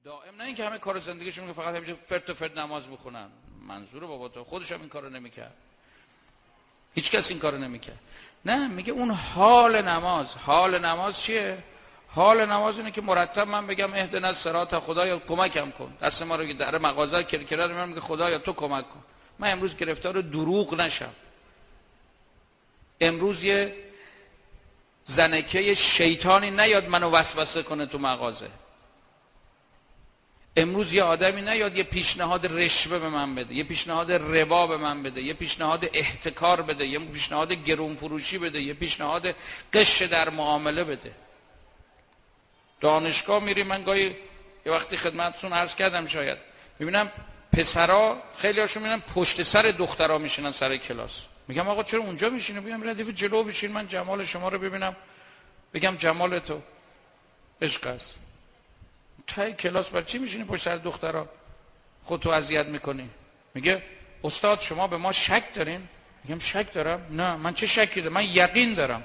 دائم نه اینکه همه کار زندگیشون که فقط همیشه فرت و فرت نماز میخونن. منظور بابا تو خودش هم این کارو نمیکرد، هیچ کس این کارو نمیکرد. نه، میگه اون حال نماز. حال نماز چیه؟ حال نماز اینه که مرتب من بگم اهدنا الصراط، خدایا کمکم کن. دست ما رو در مغازه کرکره رو میگم خدایا تو کمک کن، من امروز گرفتار دروغ نشم، امروز یه زنکه شیطانی نیاد منو وسوسه کنه تو مغازه، امروز یه آدمی نیاد یه پیشنهاد رشوه به من بده، یه پیشنهاد ربا به من بده، یه پیشنهاد احتکار بده، یه پیشنهاد گرون فروشی بده، یه پیشنهاد غش در معامله بده. دانشگاه میری، من گاهی یه وقتی خدمتتون عرض کردم شاید میبینم پسرا خیلی هاشون میبینم پشت سر دخترا میشینن سر کلاس، میگم آقا چرا اونجا میشینی؟ میگم ردیف جلو بشین من جمال شما رو ببینم، بگم جمال تو عشق است. تای کلاس بر چی میشینی پشت سر دخترا خودتو اذیت میکنی؟ میگه استاد شما به ما شک دارین؟ میگم شک دارم؟ نه، من چه شکی دارم؟ من یقین دارم.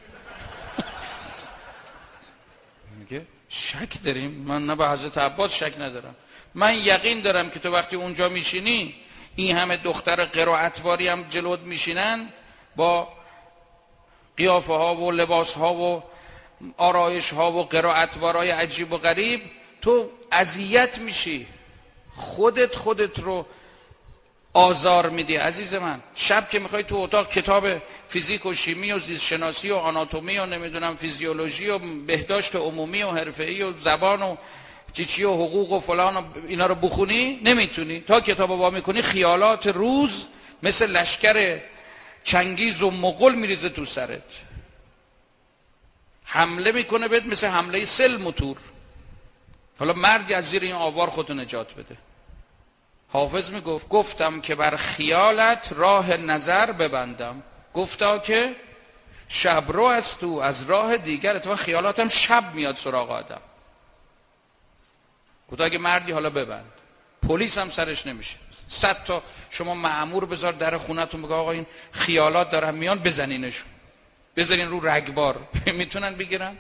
میگه شک داریم؟ من نه به حضرت عباس شک ندارم، من یقین دارم که تو وقتی اونجا میشینی این همه دختر قرائتواری هم جلوت میشینن با قیافه ها و لباس ها و آرایش ها و قرائتوارای عجیب و غریب، تو اذیت میشی، خودت رو آزار میدی عزیز من. شب که میخوای تو اتاق کتاب فیزیک و شیمی و زیست شناسی و آناتومی و نمیدونم فیزیولوژی و بهداشت عمومی و حرفه‌ای و زبان و چیچی و حقوق و فلان و اینا رو بخونی، نمیتونی. تا کتابو وا میکنی خیالات روز مثل لشکر چنگیز و مغول میریزه تو سرت، حمله میکنه بهت مثل حمله سل موتور. حالا مردی از زیر این آوار خودتو نجات بده. حافظ میگفت گفتم که بر خیالت راه نظر ببندم، گفتا که شب رو از تو از راه دیگر، اتفاقا خیالاتم شب میاد سراغ آدم. گفتا اگه مردی حالا ببند، پلیس هم سرش نمیشه. 100 تا شما مأمور بذار در خونتون، بگو آقا این خیالات دارن میان، بزنینشون، بذارین رو رگبار. میتونن بگیرن؟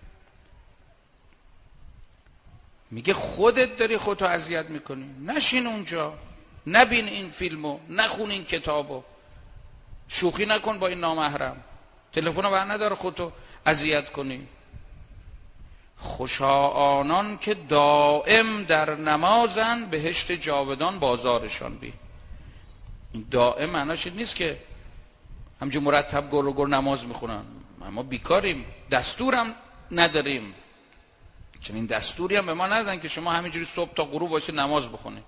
میگه خودت داری خودتو اذیت میکنی. نشین اونجا، نبین این فیلمو، نخون این کتابو، شوخی نکن با این نامحرم، تلفنو بر ندار خودتو اذیت کنی. خوشا آنان که دائم در نمازن، بهشت جاودان بازارشان بی. این دائم معناش نیست که همجور مرتب گر و گر نماز میخونن. ما بیکاریم، دستورم نداریم، چنین دستوری هم به ما ندادن که شما همینجوری صبح تا غروب باشه نماز بخونید.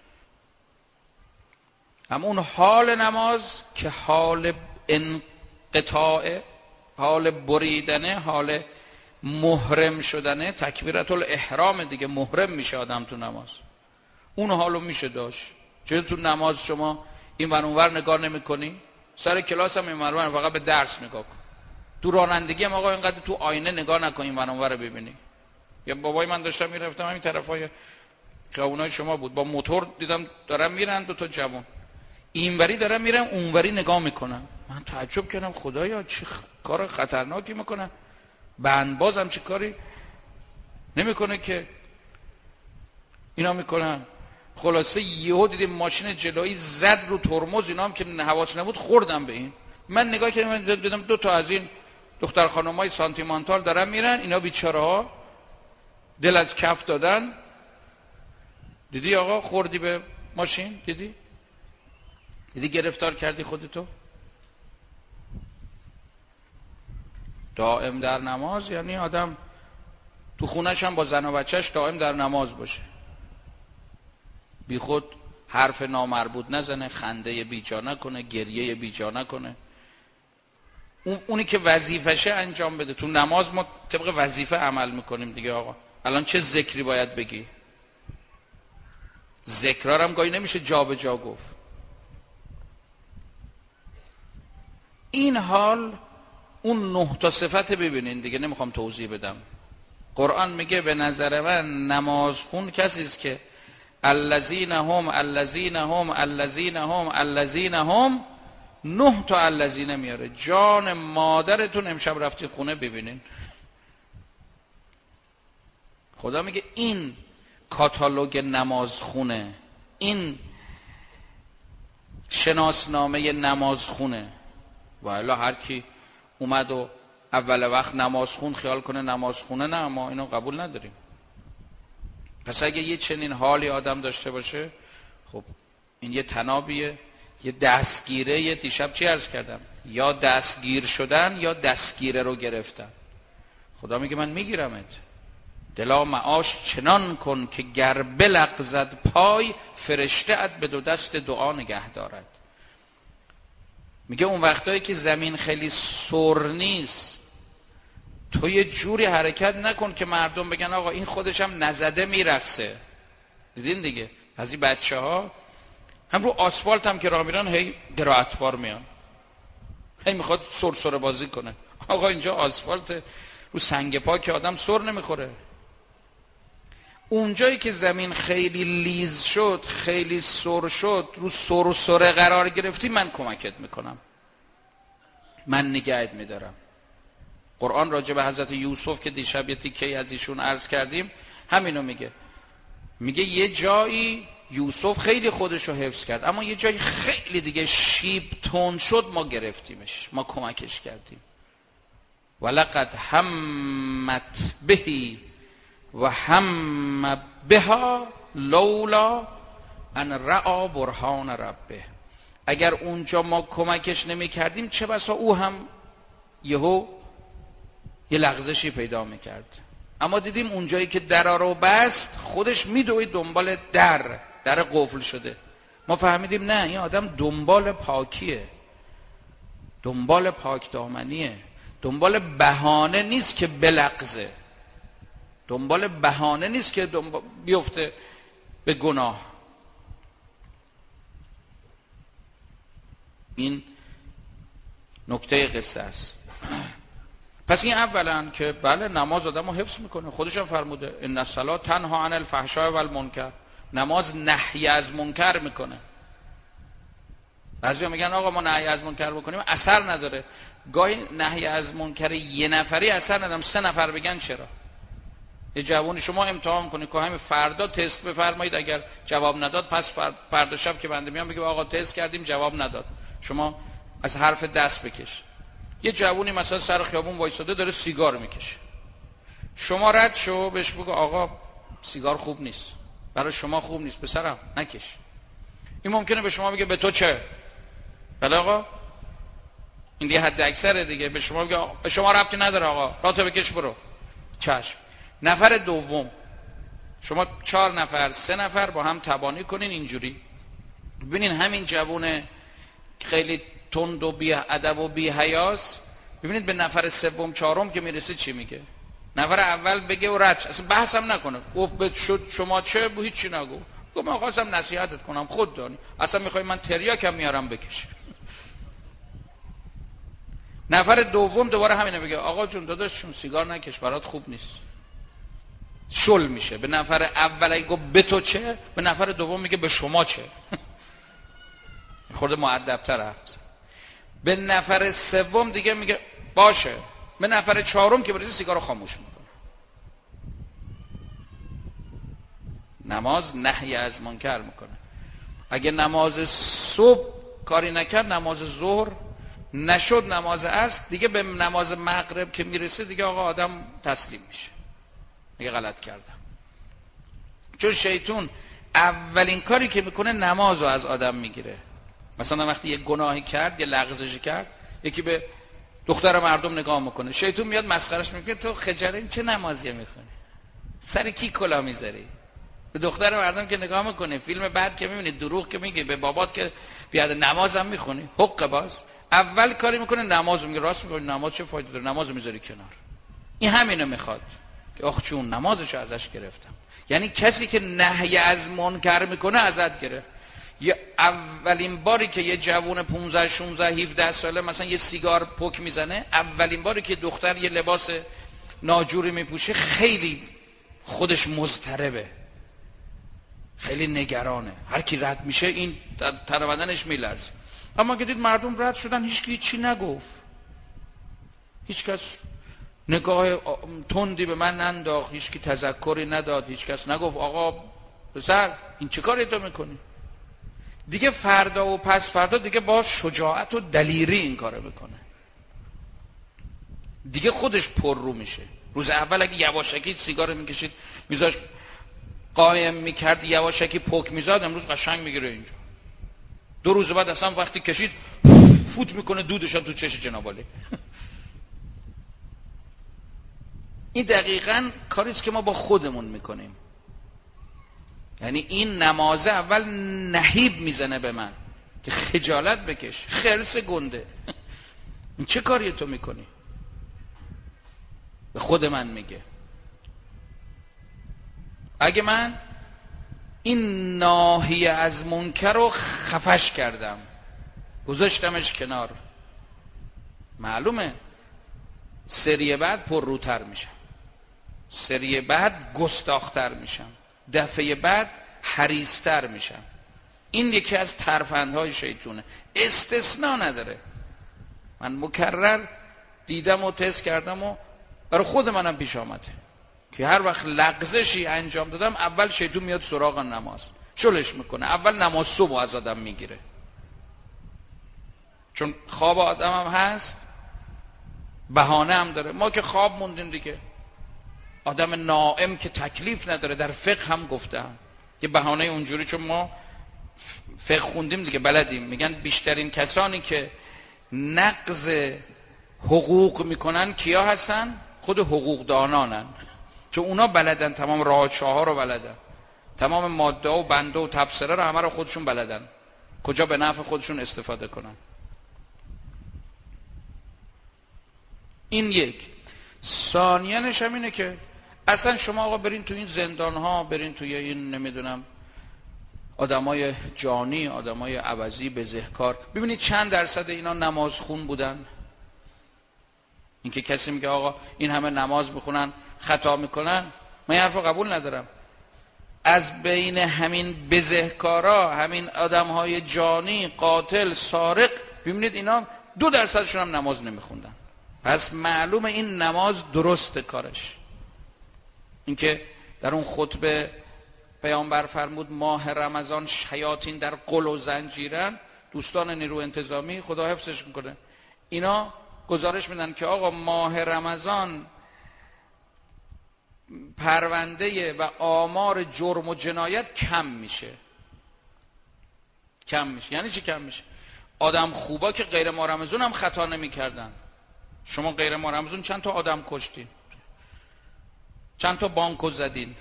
اما اون حال نماز که حال انقطاع، حال بریدنه، حال محرم شدنه، تکبیرت الاحرام دیگه، محرم میشه آدم تو نماز. اون حالو میشه داشت. چرا تو نماز شما این ور اون ور نگاه نمی‌کنی؟ سر کلاس هم این ور اون ور فقط به درس نگاه کن. تو رانندگی هم آقا اینقدر تو آینه نگاه نکن این ور اون ور ببینی. یا بابای من داشتم میرفتم همین طرفای خیابونای شما بود، با موتور دیدم دارن میرن، دو تا جوان اینوری دارن میرن اونوری نگاه میکنن. من تعجب کردم خدایا چه کار خطرناکی میکنن. بندباز هم چه کاری نمیکنه که اینا میکنن. خلاصه یهو دیدیم ماشین جلویی زد رو ترمز، اینا هم که حواس نبود خوردم به این. من نگاه کردم دیدم دو تا از این دختر خانمای سانتیمانتال دارن میرن، اینا بیچاره ها دل از کف دادن. دیدی آقا خوردی به ماشین؟ دیدی گرفتار کردی خودتو. دائم در نماز یعنی آدم تو خونش هم با زن و بچهش دائم در نماز باشه، بی خود حرف نامربوط نزنه، خنده بیجا نکنه، گریه بیجا نکنه. اونی که وظیفشه انجام بده. تو نماز ما طبق وظیفه عمل میکنیم دیگه. آقا الان چه ذکری باید بگی؟ ذکرها هم گاهی نمیشه جا به جا گفت. این حال اون 9 تا صفت ببینین دیگه، نمیخوام توضیح بدم. قرآن میگه به نظر من نماز خون کسی است که الذین هم الذین هم الذین هم الذین هم، 9 تا الذین میاره. جان مادرتون امشب رفتی خونه ببینین. خدا میگه این کاتالوگ نمازخونه، این شناسنامه نمازخونه. و الا هر کی اومد و اول وقت نمازخون خیال کنه نمازخونه، نه ما اینو قبول نداریم. پس اگه یه چنین حالی آدم داشته باشه، خب این یه تنابیه، یه دستگیره. یه دیشب چی عرض کردم؟ یا دستگیر شدن یا دستگیره رو گرفتن. خدا میگه من میگیرمت، دلا معاش چنان کن که گر بلغزد پای، فرشته ات به دو دست دعا نگه دارد. میگه اون وقتایی که زمین خیلی سر نیست، تو یه جوری حرکت نکن که مردم بگن آقا این خودش هم نزده میرقصه. دیدین دیگه از این بچه ها هم رو آسفالت هم که راه میرن هی درعتوار میان، هی میخواد سر بازی کنه. آقا اینجا آسفالت، رو سنگ پا که آدم سر نمیخوره. اونجایی که زمین خیلی لیز شد، خیلی سر شد، رو سر قرار گرفتی، من کمکت میکنم، من نگهت میدارم. قرآن راجع به حضرت یوسف که دیشب یه تیکه از ایشون عرض کردیم همینو میگه. میگه یه جایی یوسف خیلی خودشو حفظ کرد، اما یه جایی خیلی دیگه شیب تون شد، ما گرفتیمش، ما کمکش کردیم. ولقد همت بهی و هم بها لولا ان رأى برهان ربه. اگر اونجا ما کمکش نمی کردیم، چه بسا او هم یهو یه لغزشی پیدا میکرد. اما دیدیم اونجایی که درا رو بست، خودش میدوید دنبال در قفل شده. ما فهمیدیم نه، این آدم دنبال پاکیه، دنبال پاک دامنیه، دنبال بهانه نیست که بلغزه، دنبال بهانه نیست که بیفته به گناه. این نکته قصه است. پس این اولا که بله نماز آدم رو حفظ میکنه، خودش هم فرموده ان الصلاة تنها عن الفحشاء والمنکر، نماز نهی از منکر میکنه. بعضیا میگن آقا ما نهی از منکر بکنیم اثر نداره. گاهی نهی از منکر یه نفری اثر نداره، 3 نفر بگن چرا. یه جوانی شما امتحان کنید که همین فردا تست بفرمایید، اگر جواب نداد پس فردا شب که بنده میام بگم آقا تست کردیم جواب نداد، شما از حرف دست بکش. یه جوونی مثلا سر خیابون وایساده داره سیگار میکشه، شما رد شو بهش بگو آقا سیگار خوب نیست، برای شما خوب نیست پسرم نکش. این ممکنه به شما بگه به تو چه؟ بله آقا این دیگه حد اکثره دیگه. به شما بگه به شما ربطی نداره آقا، راتو بکش برو. چشم. نفر دوم شما 4 نفر 3 نفر با هم تبانی کنین اینجوری، ببینین همین جوونه خیلی تند و بی ادب و بی حیاس، ببینید به نفر سوم چهارم که میرسه چی میگه. نفر اول بگه و رد اصلا بحث هم نکنه، گفت شد شما چه، هیچ چی نگو، گفت من خواستم نصیحتت کنم خود دانی، اصلا میخوای من تریاکم میارم بکش. نفر دوم دوباره همینه بگه آقا جون داداش چون سیگار نکش برات خوب نیست، شل میشه. به نفر اول اگه گفت به تو چه، به نفر دوم میگه به شما چه. خورده مؤدب‌تر رفت. به نفر سوم دیگه میگه باشه، به نفر چهارم که برسه سیگارو خاموش میکنه. نماز نهی از منکر میکنه. اگه نماز صبح کاری نکرد، نماز ظهر نشد، نماز عصر دیگه، به نماز مغرب که میرسه دیگه آقا آدم تسلیم میشه، میگه غلط کردم. چون شیطون اولین کاری که میکنه نمازو از آدم میگیره. مثلا وقتی یک گناهی کرد، یه لغزشی کرد، یکی به دختر مردم نگاه میکنه، شیطون میاد مسخرش میکنه تو خجالت این چه نمازیه میخونی، سر کی کلاه میذاری؟ به دختر مردم که نگاه میکنه، فیلم بعد که میبینی، دروغ که میگی، به بابات که بیاد نمازم میخونی، حق باز اول کاری میکنه نمازو میگه. راست میگه، نماز چه فایده داره، نمازو میذاری کنار. این همینو میخواد که آخ چون نمازشو ازش گرفتم. یعنی کسی که نهی از منکر میکنه ازت گرفت. یه اولین باری که یه جوون 15 16 17 ساله مثلا یه سیگار پک میزنه، اولین باری که دختر یه لباس ناجوری میپوشه، خیلی خودش مضطربه، خیلی نگرانه، هر کی رد میشه این تن بدنش میلرزه. اما که دید مردم رد شدن، هیچ چی نگفت، هیچ کس نگاه تندی به من ننداخت، هیچ کی تذکری نداد، هیچ کس نگفت آقا پسر این چه کاری تو میکنی؟ دیگه فردا و پس فردا دیگه با شجاعت و دلیری این کارو میکنه، دیگه خودش پر رو میشه. روز اول اگه یواشکی سیگار میکشید میذاش قایم میکرد، یواشکی پک میزاد، امروز قشنگ میگیره اینجا. 2 روز بعد اصلا وقتی کشید فوت میکنه دودش تو چش جنابالی. این دقیقاً کاریست که ما با خودمون میکنیم. یعنی این نمازه اول نهیب میزنه به من که خجالت بکش، خرس گنده. این چه کاری تو میکنی؟ به خود من میگه. اگه من این ناحیه از منکر رو خفش کردم، گذاشتمش کنار، معلومه سری بعد پرروتر میشم، سری بعد گستاختر میشم، دفعه بعد حریصتر میشم. این یکی از ترفندهای شیطونه، استثناء نداره. من مکرر دیدم و تست کردم و برای خود منم پیش آمده که هر وقت لغزشی انجام دادم اول شیطون میاد سراغ نماز، شلش میکنه، اول نماز صبح از آدم میگیره. چون خواب آدم هم هست، بهانه هم داره. ما که خواب موندیم دیگه. آدم نائم که تکلیف نداره، در فقه هم گفتم که بهانه اونجوری، چون ما فقه خوندیم دیگه بلدیم. میگن بیشترین کسانی که نقض حقوق میکنن کیا هستن؟ خود حقوق دانانن، چون اونا بلدن، تمام راهچاه ها رو بلدن، تمام ماده و بنده و تبصره رو همه رو خودشون بلدن، کجا به نفع خودشون استفاده کنن. این یک. ثانیانش هم اینه که اصلا شما آقا برین تو این زندان ها، برین توی این نمیدونم آدمای جانی، آدمای عوضی، بزهکار، ببینید چند درصد اینا نماز خون بودن. این که کسی میگه آقا این همه نماز میخونن خطا میکنن، من این حرف رو قبول ندارم. از بین همین بزهکارا، همین آدمهای جانی، قاتل، سارق، ببینید اینا 2% هم نماز نمیخوندن. پس معلومه این نماز درست کارش. اینکه در اون خطبه پیامبر فرمود ماه رمضان شیاطین در قل و زنجیرن، دوستان نیرو انتظامی خدا حفظش میکنه، اینا گزارش میدن که آقا ماه رمضان پرونده و آمار جرم و جنایت کم میشه. کم میشه یعنی چی کم میشه؟ آدم خوبا که غیر ماه رمضان هم خطا نمیکردن. شما غیر ماه رمضان چند تا آدم کشتین، چند تا بانکو زدین.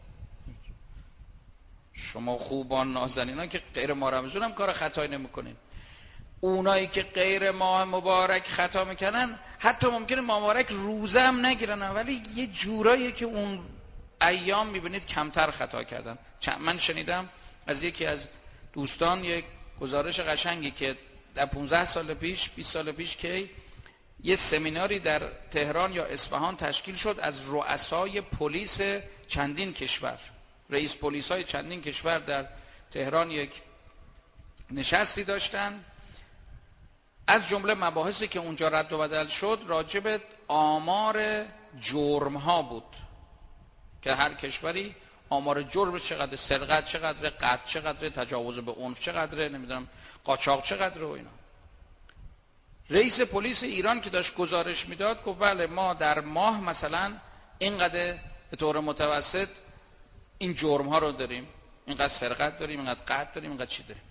شما خوبان نازنینا که غیر ماه رمضان هم کار خطایی نمیکنین. اونایی که غیر ماه مبارک خطا میکنن حتی ممکنه ماه مبارک روزه هم نگیرن، ولی یه جورایی که اون ایام میبینید کمتر خطا کردن. من شنیدم از یکی از دوستان یک گزارش قشنگی که در 15 سال پیش 20 سال پیش که یه سمیناری در تهران یا اصفهان تشکیل شد از رؤسای پلیس چندین کشور. رئیس پلیس های چندین کشور در تهران یک نشستی داشتن. از جمله مباحثی که اونجا رد و بدل شد راجع به آمار جرم ها بود که هر کشوری آمار جرم چقدر، سرقت چقدر، قتل چقدر، تجاوز به عنف چقدر، نمیدونم قاچاق چقدر و اینا. رئیس پلیس ایران که داشت گزارش میداد گفت بله ما در ماه مثلا اینقدر به طور متوسط این جرم ها رو داریم، اینقدر سرقت داریم، اینقدر قتل داریم، اینقدر چی داریم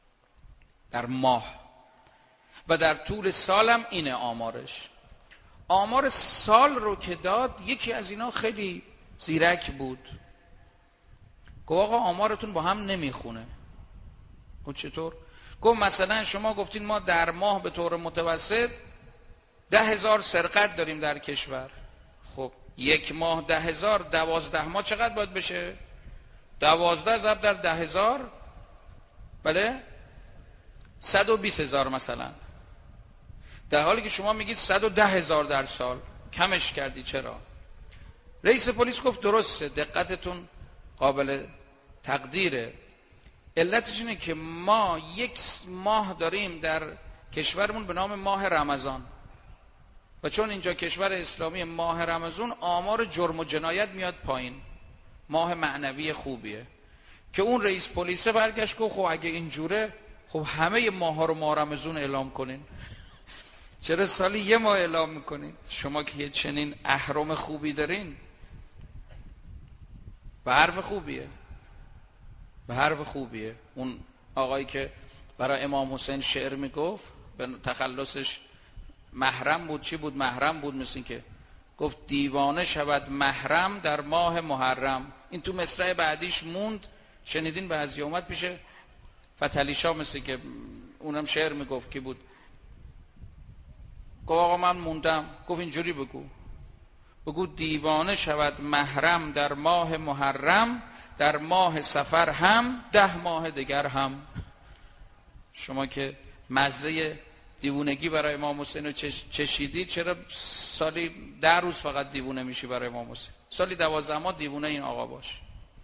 در ماه. و در طول سالم اینه آمارش. آمار سال رو که داد یکی از اینا خیلی زیرک بود، گفت آقا آمارتون با هم نمیخونه. گفت چطور؟ گفت مثلا شما گفتین ما در ماه به طور متوسط 10,000 سرقت داریم در کشور. خب یک ماه 10,000، 12 ماه چقدر باید بشه؟ 12 ضرب در 10,000 بله 120,000 مثلا. در حالی که شما میگید 110,000 در سال، کمش کردی. چرا؟ رئیس پلیس گفت درسته، دقتتون قابل تقدیره. علتش اینه که ما یک ماه داریم در کشورمون به نام ماه رمضان و چون اینجا کشور اسلامی ماه رمضان آمار جرم و جنایت میاد پایین، ماه معنوی خوبیه. که اون رئیس پلیسه برگشت گفت خب اگه اینجوره خب همه ماها رو ماه رمضان اعلام کنین، چرا سالی یه ماه اعلام میکنین؟ شما که چنین اهرم خوبی دارین. به حرف خوبیه، به حرف خوبیه. اون آقایی که برای امام حسین شعر میگفت، به تخلصش محرم بود، چی بود؟ محرم بود، مثل این که گفت دیوانه شود محرم در ماه محرم. این تو مصرع بعدیش موند، شنیدین؟ بعضی اومد پیش فتحعلی شاه، مثل که اونم شعر میگفت، کی بود؟ گفت آقا من موندم. گفت اینجوری بگو دیوانه شود محرم در ماه محرم، در ماه سفر هم 10 ماه دیگر هم. شما که مزه دیوونگی برای امام حسین رو چشیدید، چرا سالی 10 روز فقط دیوونه میشی برای امام حسین؟ سالی 12 ماه دیوونه این آقا باش.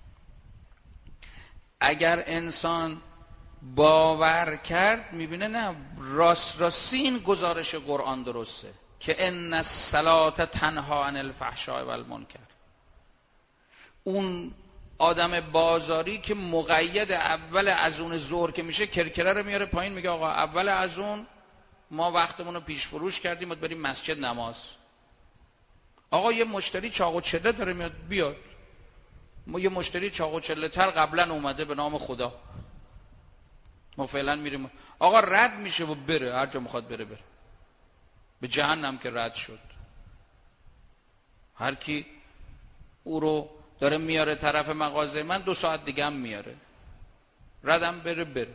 اگر انسان باور کرد میبینه نه، راستی این گزارش قرآن درسته که ان الصلاة تنها عن الفحشاء والمنکر. اون آدم بازاری که مقید اول اذان ظهر که میشه کرکره رو میاره پایین، میگه آقا اول اذان ما وقتمون رو پیش فروش کردیم، باید بریم مسجد نماز. آقا یه مشتری چاق و چله داره میاد، بیاد. ما یه مشتری چاق و چله تر قبلا اومده، به نام خدا ما فعلا میریم. آقا رد میشه و بره، هر جا میخواد بره، به جهنم که رد شد. هر کی او رو داره میاره طرف مغازه من، 2 ساعت دیگه هم میاره، ردم بره.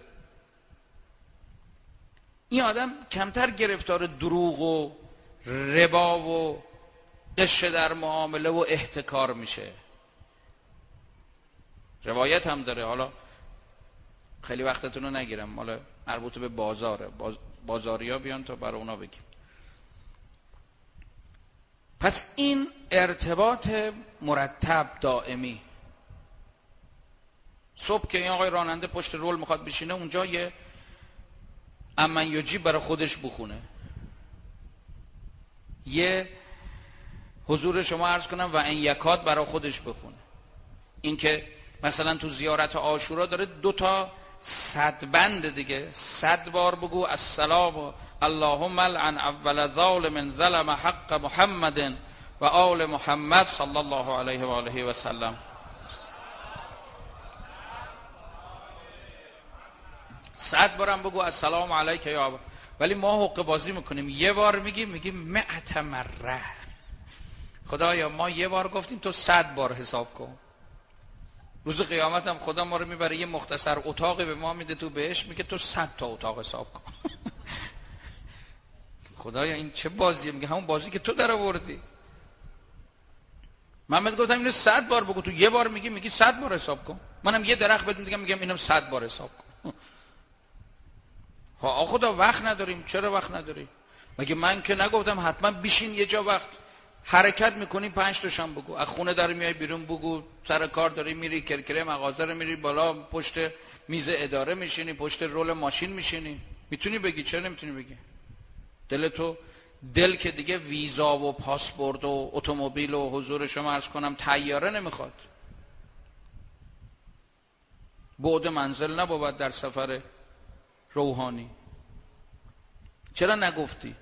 این آدم کمتر گرفتار دروغ و ربا و غش در معامله و احتکار میشه. روایت هم داره، حالا خیلی وقتتون رو نگیرم، حالا مربوط به بازاره، بازاریا بیان تا برای اونا بگیم. پس این ارتباط مرتب دائمی. صبح که این آقای راننده پشت رول میخواد بشینه، اونجا یه امن یجیب برای خودش بخونه، یه حضور شما عرض کنم و این یکات برای خودش بخونه. این که مثلا تو زیارت عاشورا داره 2 تا 100 بند دیگه، 100 بار بگو السلام اللهم لعن اول ظالم ظلم حق محمد و آل محمد صلی الله علیه و آله و سلم. 100 بارم بگو السلام علیک یا ابا. ولی ما حقه بازی میکنیم، یه بار میگیم 100 مره. خدایا ما یه بار گفتیم، تو 100 بار حساب کن. روز قیامت هم خدا ما رو میبره یه مختصر اتاقی به ما میده تو بهش، میگه تو 100 تا اتاق حساب کن. خدایا این چه بازیه؟ میگه همون بازی که تو در آوردی. محمد گفتم اینو 100 بار بگو، تو یه بار میگی 100 بار حساب کن. منم یه درخت بدون دیگه میگم اینم 100 بار حساب کن. ها خدا وقت نداریم. چرا وقت نداریم؟ مگه من که نگفتم حتما بشین یه جا وقت حرکت میکنی 5 تاشم بگو، از خونه در میای بیرون بگو، سر کار داری میری کرکره مغازه رو میری بالا، پشت میز اداره میشینی، پشت رول ماشین میشینی، میتونی بگی. چرا نمیتونی بگی؟ دل که دیگه ویزا و پاسپورت و اتومبیل و حضور شما عرض کنم طیاره نمیخواد. بعد منزل نبود در سفر روحانی. چرا نگفتی؟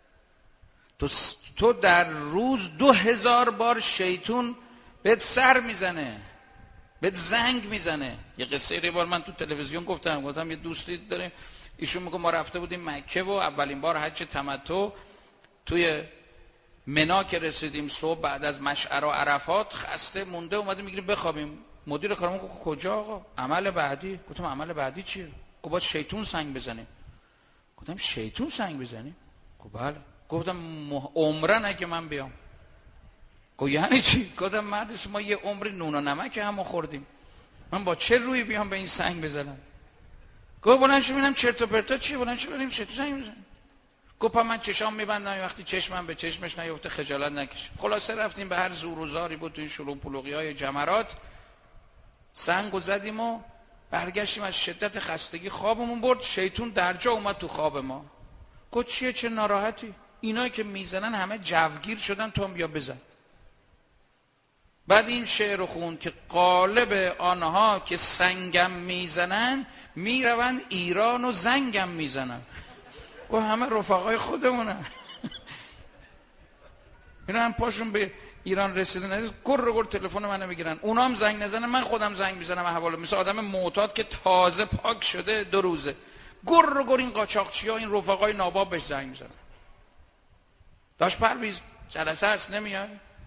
تو در روز 2000 بار شیطون بهت سر میزنه، بهت زنگ میزنه. یه قصه یه بار من تو تلویزیون گفتم یه دوستی داره، ایشون میگه ما رفته بودیم مکه و اولین بار حج تمتع، توی منا که رسیدیم صبح بعد از مشعر و عرفات، خسته مونده اومدیم میگیم بخوابیم. مدیر کارمون گفت کجا آقا؟ عمل بعدی. گفتم عمل بعدی چیه؟ گفت باید شیطون سنگ بزنیم. گفتم شیطون سنگ بزنیم؟ گفت بله. گفتم عمرن اگه من بیام. گفت یعنی چی؟ گفتم مرد ما یه عمری نون و نمک همو خوردیم، من با چه روی بیام به این سنگ بزنم؟ گفت بلند شو ببینم چرت و پرتا چیه، بلند شو ببینیم چه سنگ بزنیم. گفت من چشام میبندم وقتی چشمم به چشمش نیفته خجالت نکش. خلاصه رفتیم به هر زور و زاری بود تو این شلوغ پلوغی‌های جمرات، سنگو زدیم و برگشتیم. از شدت خستگی خوابمون برد، شیطون درجا اومد تو خواب ما. گفت چیه، چه ناراحتی؟ اینا که میزنن همه جوگیر شدن، تو هم بیا بزن. بعد این شعر رو خوند که غالب آنها که سنگم میزنن میروند ایران و زنگم میزنن. و همه رفقای خودمونن. اینا هم پاشون به ایران رسیدن گر تلفن منو میگیرن، اونا هم زنگ نزنن من خودم زنگ میزنم احوالو. مثل آدم معتاد که تازه پاک شده 2 روزه گر این قاچاقچی‌ها این رفقای ناباب بهش زنگ میزنن. داش پرویز جلسه هست نمیای؟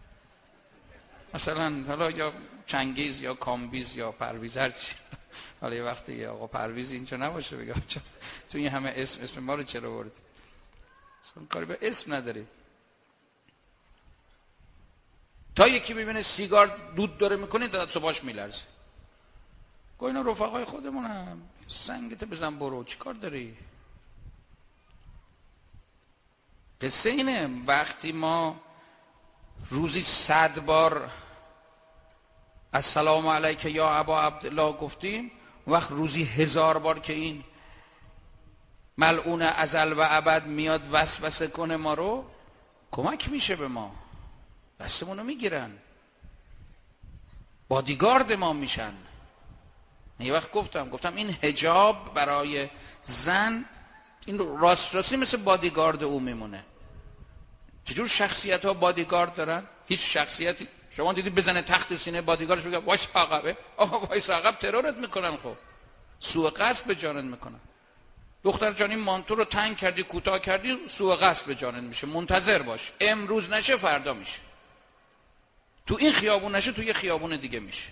مثلا حالا یا چنگیز یا کامبیز یا پرویز هرچی. حالا یه وقتی یه آقا پرویز اینجا نباشه بگم تو این همه اسم ما رو چرا آوردی؟ اصلا کاری به اسم نداری. تا یکی ببینه سیگار دود داره میکنه دست و باش میلرزه. گویا اینا رفقای خودمونم. سنگت بزن برو، چی کار داری؟ قصه اینه وقتی ما روزی 100 بار السلام علیک یا ابا عبدالله گفتیم، وقت روزی 1000 بار که این ملعون ازل و ابد میاد وسوسه کنه ما رو، کمک میشه به ما، دستمونو میگیرن، بادیگارد ما میشن. یه وقت گفتم این حجاب برای زن این راستی مثل بادیگارد او میمونه. چجور شخصیت ها بادیگارد دارن؟ هیچ شخصیتی شما دیدید بزنه تخت سینه بادیگاردش بگه وایس عقبه؟ آقا وایس عقب ترورت میکنن، خب سوء قصد به جانت میکنن. دختر جان این مانتو رو تنگ کردی کوتاه کردی سوء قصد به جانت میشه، منتظر باش، امروز نشه فردا میشه، تو این خیابون نشه تو یه خیابون دیگه میشه.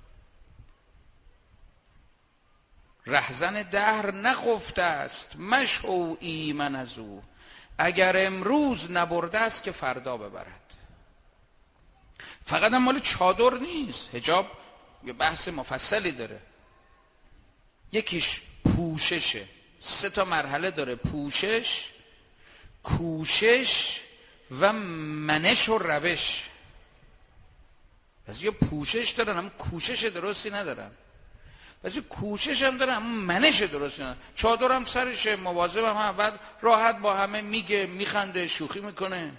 رهزن دهر نخفته است مشو ایمن از او، اگر امروز نبرده است که فردا ببرد. فقط هم مال چادر نیست، حجاب یه بحث مفصلی داره. یکیش پوششه، 3 مرحله داره: پوشش، کوشش و منش و روش. پس یه پوشش دارن هم کوشش درستی ندارن، پس یه کوشش هم دارن هم منش درستی ندارن. چادر هم سرشه، مواظب هم بعد راحت با همه میگه میخنده شوخی میکنه،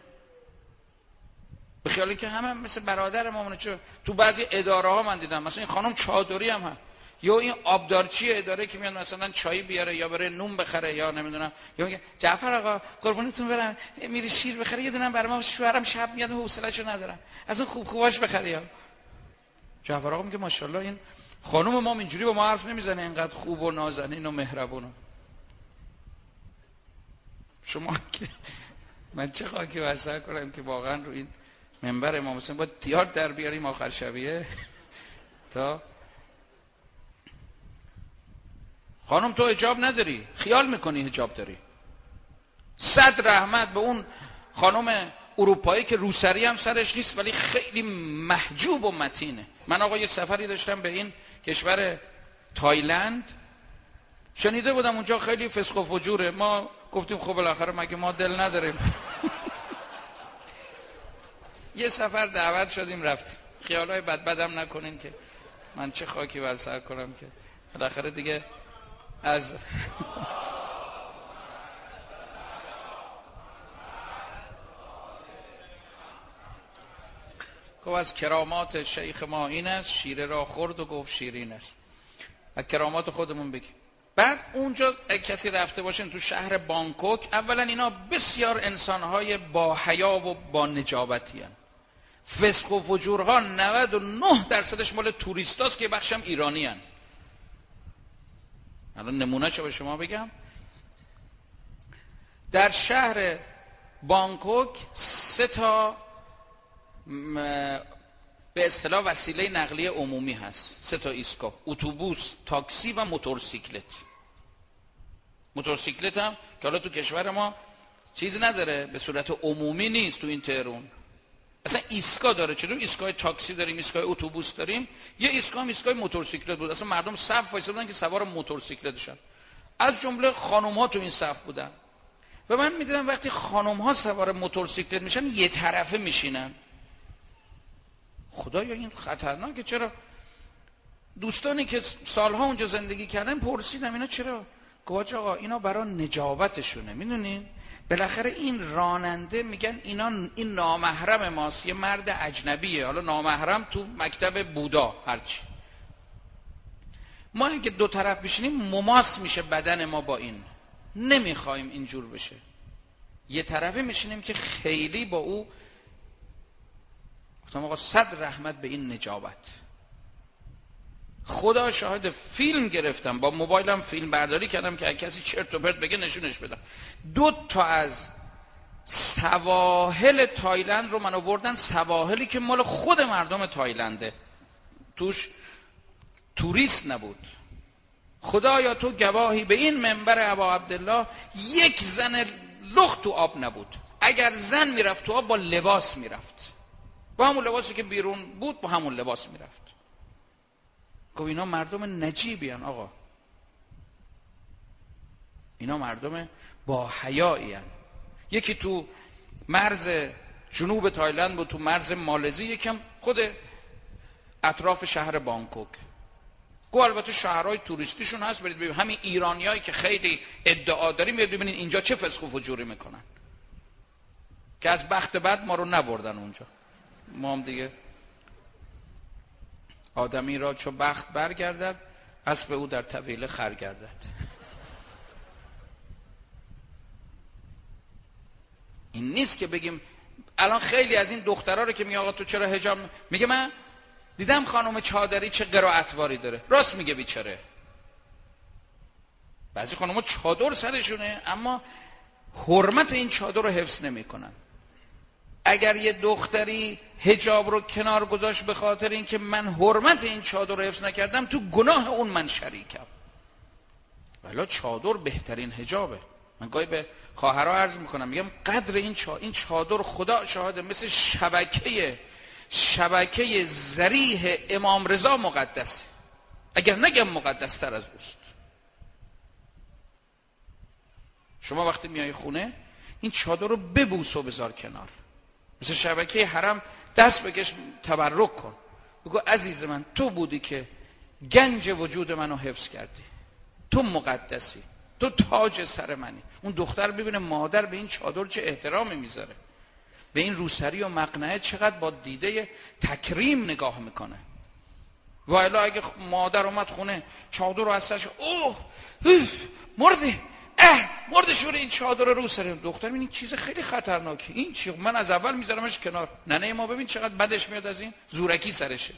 به خیالی که همه مثل برادر ما. تو بعضی اداره ها من دیدم مثلا این خانم چادری هم یا این آبدارچی اداره که میاد مثلا چای بیاره یا بره نون بخره یا نمیدونم، یا میگه جعفر آقا قربونتون برم میری شیر بخره یه دونم برام، شوهرم شب میاد حوصله‌شو ندارم از اون خوباش بخری. یا جعفر آقا میگه ماشاءالله این خانم ما اینجوری با ما حرف نمیزنه، اینقدر خوب و نازنین و مهربونه. شما که من چه خاکی بر سر کنم که واقعا رو این منبر امام حسین با دیار در بیاریم آخر شبیه تا خانم تو حجاب نداری، خیال میکنی حجاب داری. 100 رحمت به اون خانم اروپایی که روسری هم سرش نیست ولی خیلی محجوب و متینه. من آقا یه سفری داشتم به این کشور تایلند، شنیده بودم اونجا خیلی فسق و فجوره. ما گفتیم خب بالاخره مگه ما دل نداریم. یه سفر دعوت شدیم رفتیم. خیالای بدم نکنین که من چه خاکی بر سر کنم که بالاخره دیگه از خب از کرامات شیخ ما این است شیره را خورد و گفت شیرین است. از کرامات خودمون بگیم. بعد اونجا کسی رفته باشین تو شهر بانکوک، اولا اینا بسیار انسانهای با حیا و با نجابتی هن. فسق و فجورها 99% مال توریستاست که بخشم ایرانی هن. الان نمونه چه به شما بگم. در شهر بانکوک 3 به اصطلاح وسیله نقلیه عمومی هست، 3 ایستگاه: اتوبوس، تاکسی و موتورسیکلت. موتورسیکلت هم که حالا تو کشور ما چیزی نداره، به صورت عمومی نیست، تو این تهران اصلا ایستگاه داره. چطور ایستگاه تاکسی داریم، ایستگاه اتوبوس داریم، یه ایستگاه هم ایستگاه موتورسیکلت بود. اصلا مردم صف وایساده بودن که سوار موتورسیکلت شدن، از جمله خانم ها تو این صف بودن. و من میدیدم وقتی خانم ها سوار موتورسیکلت میشن یه طرفه میشینن. خدایا این خطرناکه. چرا؟ دوستانی که سالها اونجا زندگی کردن پرسیدم اینا چرا؟ گفت آقا اینا برای نجابتشونه، میدونین بالاخره این راننده میگن این نامحرم ماست، یه مرد اجنبیه، حالا نامحرم تو مکتب بودا هرچی. ما اگه دو طرف بشینیم مماس میشه بدن ما با این، نمیخوایم اینجور بشه. یه طرفی میشینیم که خیلی با او گفتم آقا 100 رحمت به این نجابت. خدا شاهد فیلم گرفتم، با موبایلم فیلم برداری کردم که کسی چرت و پرت بگه نشونش بدم. 2 تا از سواحل تایلند رو من آوردن، سواحلی که مال خود مردم تایلنده، توش توریست نبود. خدایا تو گواهی به این منبر ابا عبدالله یک زن لخت تو آب نبود. اگر زن میرفت تو آب با لباس میرفت، با همون لباسی که بیرون بود با همون لباس میرفت. گفت اینا مردم نجیبی هن آقا، اینا مردم با حیایی هن. یکی تو مرز جنوب تایلند بود، تو مرز مالزی، یکم خود اطراف شهر بانکوک. گفت البته شهرهای توریستیشون هست، برید ببینید. همین ایرانیایی که خیلی ادعا داریم برید ببینید اینجا چه فسق و فجوری میکنن، که از بخت بعد ما رو نبردن اونجا. ما هم دیگه آدمی را چو بخت برگردد اسب او در طویله خر گردد. این نیست که بگیم الان خیلی از این دخترها رو که میگه آقا تو چرا حجاب، میگه من دیدم خانم چادری چه قرائتواری داره. راست میگه بیچاره، بعضی خانم‌ها چادر سرشونه اما حرمت این چادر رو حفظ نمیکنن. اگر یه دختری حجاب رو کنار گذاشت به خاطر اینکه من حرمت این چادر رو حفظ نکردم، تو گناه اون من شریکم. ولی چادر بهترین حجابه. من گاهی به خواهرها عرض میکنم، میگم قدر این چادر خدا شاهده مثل شبکه ذریح امام رضا مقدسه، اگر نگم مقدس تر از اوست. شما وقتی میای خونه این چادر رو ببوس و بذار کنار، مثل شبکه حرم دست بکش تبرک کن، بگو عزیز من تو بودی که گنج وجود منو حفظ کردی، تو مقدسی، تو تاج سر منی. اون دختر ببینه مادر به این چادر چه احترامی میذاره، به این روسری و مقنعه چقدر با دیده تکریم نگاه میکنه. و الا اگه مادر اومد خونه چادر رو از سرش مرده شوره این چادر رو سر دختر، این چیز خیلی خطرناکه، این چی من از اول میذارمش کنار. ننه ما ببین چقدر بدش میاد از این زورکی سرشه.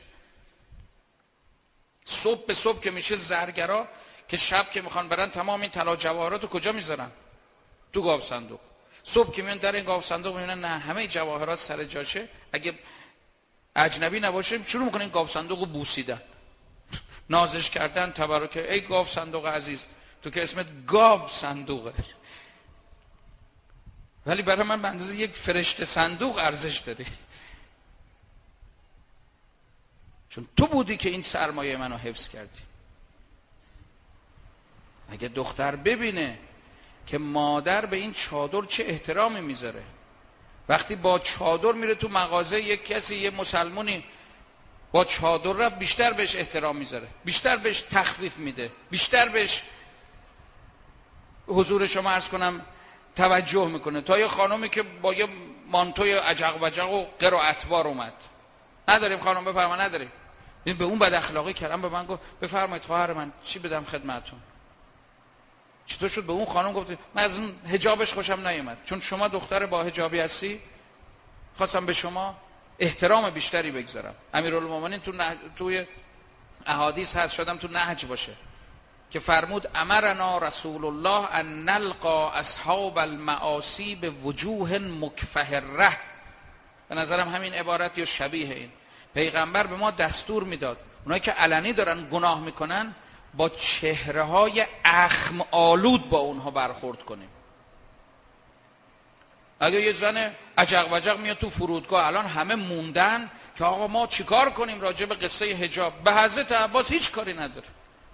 صبح به صبح که میشه زرگرا که شب که میخوان برن تمام این طلا جواهرات رو کجا میذارن؟ تو گاو صندوق. صبح که میان در این گاو صندوق میبینن نه همه جواهرات سر جاشه، اگه اجنبی نباشه شروع میکنن گاو صندوق رو بوسیدن، نازش کردن، تبرک. ای گاو صندوق عزیز، تو که اسمت گاو صندوقه، ولی برای من به اندازه یک فرشته صندوق ارزش داری، چون تو بودی که این سرمایه منو حفظ کردی. اگه دختر ببینه که مادر به این چادر چه احترامی میذاره، وقتی با چادر میره تو مغازه، یک کسی یه مسلمونی با چادر رفت، بیشتر بهش احترام میذاره، بیشتر بهش تخفیف میده، بیشتر بهش حضور شما عرض کنم توجه میکنه. تا یه خانومی که با یه مانتوی عجق وجق و قرائتوار اومد، نداریم خانم بفرما، نداریم، به اون بد اخلاقی کردم، به من گفت بفرمایید خواهر من چی بدم خدمتتون. چطور شد به اون خانم گفت من از اون حجابش خوشم نیومد، چون شما دختر با حجابی هستی خواستم به شما احترام بیشتری بگذارم. امیرالمومنین توی احادیث هست، شدم تو نهج باشه، که فرمود امرنا رسول الله ان نلقا اصحاب المعاصی به وجوه مکفهره. به نظرم همین عبارت یا شبیه این، پیغمبر به ما دستور میداد اونایی که علنی دارن گناه میکنن با چهره‌های اخم آلود با اونها برخورد کنیم. اگه یه زن عجق وجق میاد تو فرودگاه، الان همه موندن که آقا ما چیکار کنیم راجع به قصه حجاب، به حضرت عباس هیچ کاری نداره،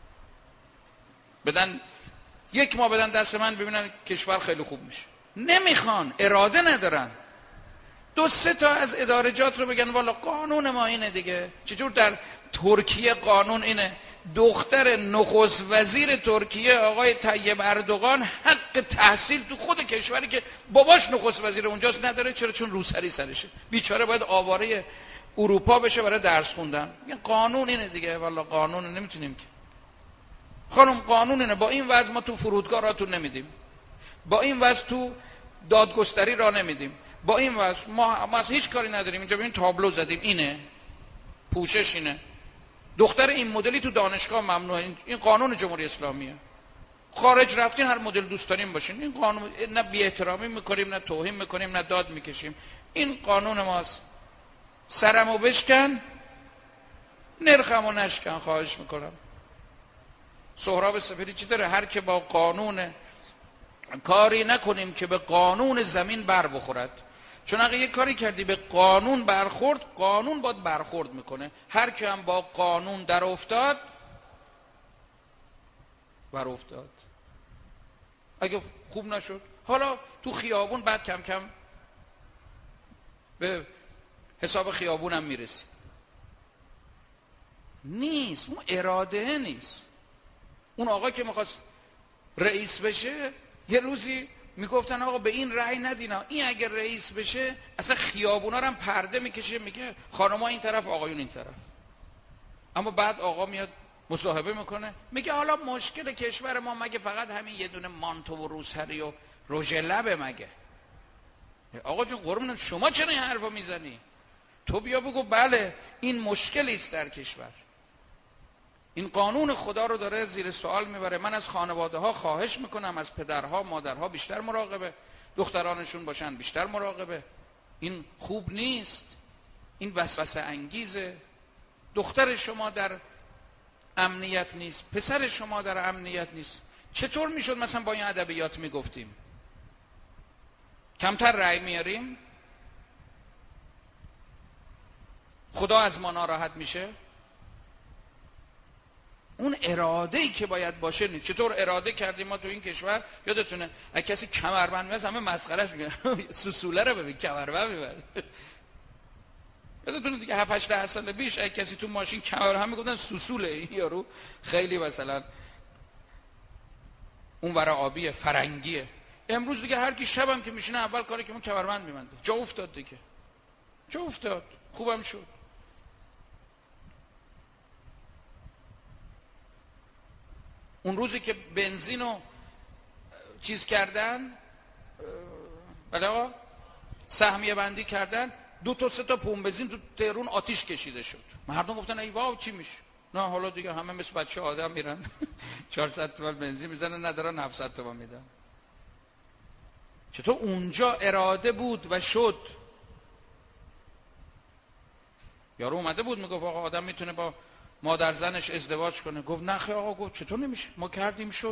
بدن یک ماه بدن دست من ببینن کشور خیلی خوب میشه. نمیخوان، اراده ندارن. 2-3 تا از ادارجات رو بگن والا قانون ما اینه دیگه. چجور در ترکیه قانون اینه دختر نخست وزیر ترکیه آقای طیب اردوغان حق تحصیل تو خود کشوری که باباش نخست وزیر اونجاست نداره. چرا؟ چون روسری سرشه. بیچاره باید آواره اروپا بشه برای درس خوندن. قانون اینه دیگه. والله قانون نمیتونیم که. خانم قانون اینه. با این وضع ما تو فرودگاه راتون نمیدیم، با این وضع تو دادگستری را نمیدیم، با این وضع ما هیچ کاری نداریم. اینجا ببین تابلو زدیم، اینه پوشش، اینه دختر این مدلی تو دانشگاه ممنوعه. این قانون جمهوری اسلامیه. خارج رفتین هر مدل دوست دارین باشین. این قانون نه بی احترامی میکنیم، نه توهین میکنیم، نه داد میکشیم. این قانون ماست. سرمو بشکن، نرخمو نشکن. خواهش میکنم. سهراب سپهری چی داره؟ هر که با قانون کاری نکنیم که به قانون زمین بر بخورد. چون اگه یک کاری کردی به قانون برخورد، قانون باید برخورد میکنه. هر که هم با قانون در افتاد بر افتاد. اگه خوب نشد حالا تو خیابون بعد کم کم به حساب خیابون هم میرسی. نیست، اون اراده نیست. اون آقا که میخواست رئیس بشه یه روزی میگفتن آقا به این رأی ندینا، این اگر رئیس بشه اصلا خیابونا رو هم پرده میکشه، میگه خانم‌ها این طرف آقایون این طرف. اما بعد آقا میاد مصاحبه میکنه میگه حالا مشکل کشور ما مگه فقط همین یه دونه مانتو و روسری و رژ لبه مگه؟ آقا جون قربون شما چرا این حرفا میزنی؟ تو بیا بگو بله این مشکلی است در کشور. این قانون خدا رو داره زیر سوال میبره. من از خانواده ها خواهش میکنم، از پدرها مادرها بیشتر مراقبه دخترانشون باشن، بیشتر مراقبه. این خوب نیست، این وسوسه انگیزه. دختر شما در امنیت نیست، پسر شما در امنیت نیست. چطور میشد مثلا با این ادبیات میگفتیم کمتر رأی میاریم؟ خدا از ما ناراحت میشه؟ اون اراده‌ای که باید باشه نیست. چطور اراده کردیم ما تو این کشور؟ یادتونه اگه کسی کمربند می‌بنده همه مسخرهش میگن سوسوله رو ببین کمربند می‌بنده. یادتونه دیگه 7 8 10 سال پیش اگه کسی تو ماشین کمر هم میگفتن سوسوله، این یارو خیلی مثلا اون ورا آبیه، فرنگیه. امروز دیگه هر کی شبم که میشینه اول کاری که من کمربند می‌بنده. جا افتاد دیگه، جا افتاد، خوبم شد. اون روزی که بنزین رو چیز کردن، بله آقا، سهمیه بندی کردن، 2 تا 3 تا پمپ بنزین تو تهران آتیش کشیده شد. مردم گفتن ای واو چی میشه؟ نه حالا دیگه همه مثل بچه آدم میرن 400 تومن بنزین میزنن، ندارن 700 تومن میدن. چطور اونجا اراده بود و شد؟ یارو اومده بود میگفت آقا آدم میتونه با مادر زنش ازدواج کنه. گفت نه خیلی آقا. گفت چطور نمیشه؟ ما کردیم شد.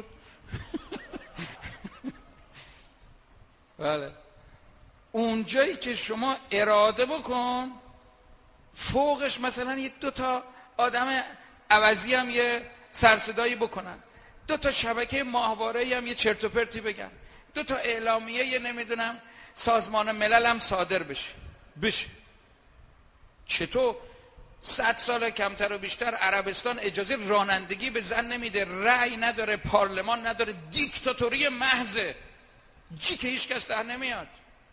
بله. اونجایی که شما اراده بکن، فوقش مثلا 1 2 تا آدم عوضی هم یه سرصدایی بکنن، 2 تا شبکه ماهواره‌ای هم یه چرت و پرتی بگن، 2 تا اعلامیه یه نمیدونم سازمان ملل هم صادر بشه. چطور 100 سال کمتر و بیشتر عربستان اجازه رانندگی به زن نمیده، رأی نداره، پارلمان نداره، دیکتاتوری محضه، جی که هیچ کس در نمیاد.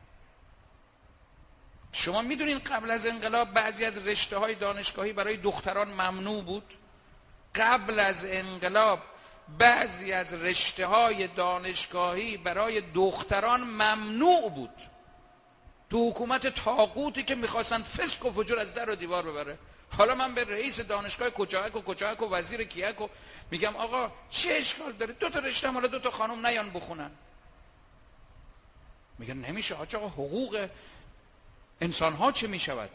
شما میدونین قبل از انقلاب بعضی از رشته‌های دانشگاهی برای دختران ممنوع بود؟ قبل از انقلاب بعضی از رشته‌های دانشگاهی برای دختران ممنوع بود. تو حکومت طاغوتی که میخواستن فسق و فجور از در و دیوار ببره. حالا من به رئیس دانشگاه کوچاک و وزیر کیک و میگم آقا چه اشکال داره 2 تا رشته حالا 2 تا خانم نیان بخونن؟ میگن نمیشه آقا، حقوق انسان ها چه میشود؟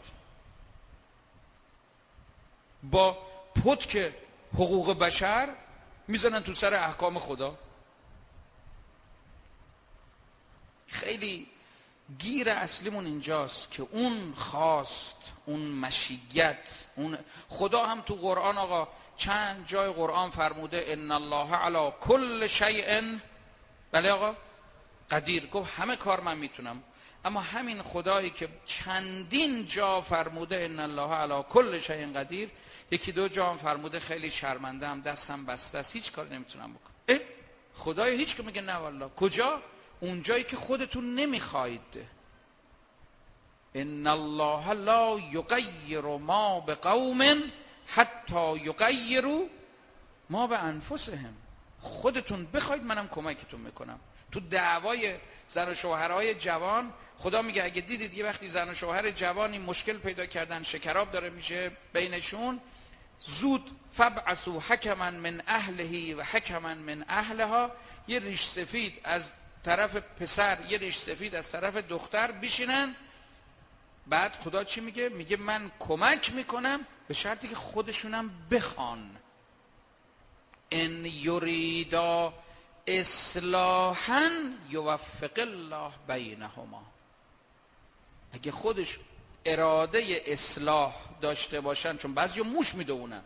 با پتک حقوق بشر میزنن تو سر احکام خدا. خیلی گیر اصلیمون اینجاست که اون خواست، اون مشیت، اون خدا هم تو قرآن آقا چند جای قرآن فرموده ان الله علی کل شیء، بله آقا، قدیر. گفت همه کار من میتونم. اما همین خدایی که چندین جا فرموده ان الله علی کل شیء قدیر، یکی دو جا هم فرموده خیلی شرمنده هم، دستم بسته است، هیچ کاری نمیتونم بکنم. خدای هیچ که میگه نه والله. کجا؟ اونجایی که خودتون نمیخواید. ان الله لا یغیر ما بقوم حتی یغیروا ما بانفسهم. خودتون بخواید منم کمکتون میکنم. تو دعوای زن و شوهرهای جوان خدا میگه اگه دیدید یه وقتی زن و شوهر جوانی مشکل پیدا کردن، شکراب داره میشه بینشون، زود فبعثوا حکما من اهله و حکما من اهلها، یه ریش سفید از طرف پسر یه ریش سفید از طرف دختر بشینن. بعد خدا چی میگه؟ میگه من کمک میکنم به شرطی که خودشونم بخوان. ان یریدا اصلاحا یوفق الله بینهما. اگه خودش اراده اصلاح داشته باشن، چون بعضیا موش میدونن،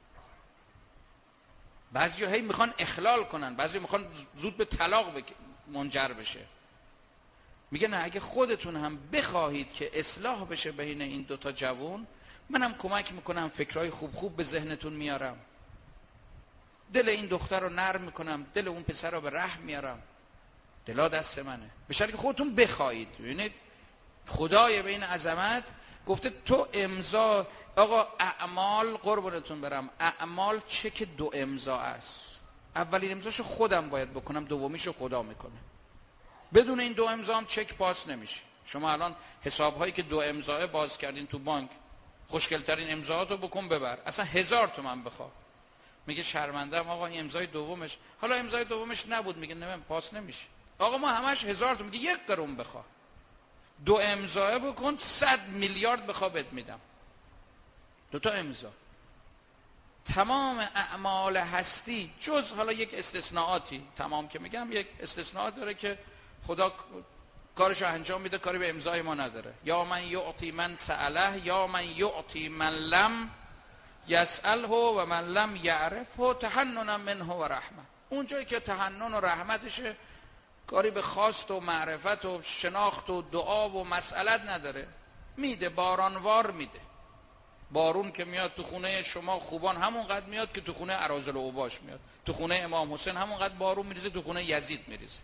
بعضیا هی میخوان اخلال کنن، بعضیا میخوان زود به طلاق منجر بشه. میگه نه، اگه خودتون هم بخواهید که اصلاح بشه بین این دوتا جوان، منم کمک میکنم، فکرهای خوب به ذهنتون میارم، دل این دختر رو نرم میکنم، دل اون پسر رو به رحم میارم، دلا دست منه، به شرطی که خودتون بخواهید. ببینید خدای به این عظمت گفته تو امضا، آقا اعمال قربونتون برم، اعمال چک 2 امضا است. اولین امضاشو خودم باید بکنم، دومیشو خدا میکنه. بدون این 2 امضا هم چک پاس نمیشه. شما الان حسابهایی که 2 امضا باز کردین تو بانک، خوشگلترین امضاهاتو بکن ببر، اصلا 1000 تومان بخواه، میگه شرمنده‌ام آقا این امضای دومش، حالا امضای دومش نبود، میگه نه پاس نمیشه. آقا ما همش 1000 تومان، میگه 1 قرون بخواه، 2 امضا بکن، 100 میلیارد بخواه بهت میدم. 2 تا امضا. تمام اعمال هستی جز حالا یک استثناءاتی، تمام که میگم یک استثناءات داره که خدا کارشو انجام میده، کاری به امضای ما نداره. یا من یعطی من سأله یا من یعطی من لم یسأله و من لم یعرفه تحننا منه و رحمه. اون جایی که تحنن و رحمتشه، کاری به خواست و معرفت و شناخت و دعا و مسئلت نداره، میده، بارانوار میده. بارون که میاد تو خونه شما خوبان همونقدر میاد که تو خونه اراذل و اوباش میاد، تو خونه امام حسین همونقدر بارون میریزه تو خونه یزید میریزه.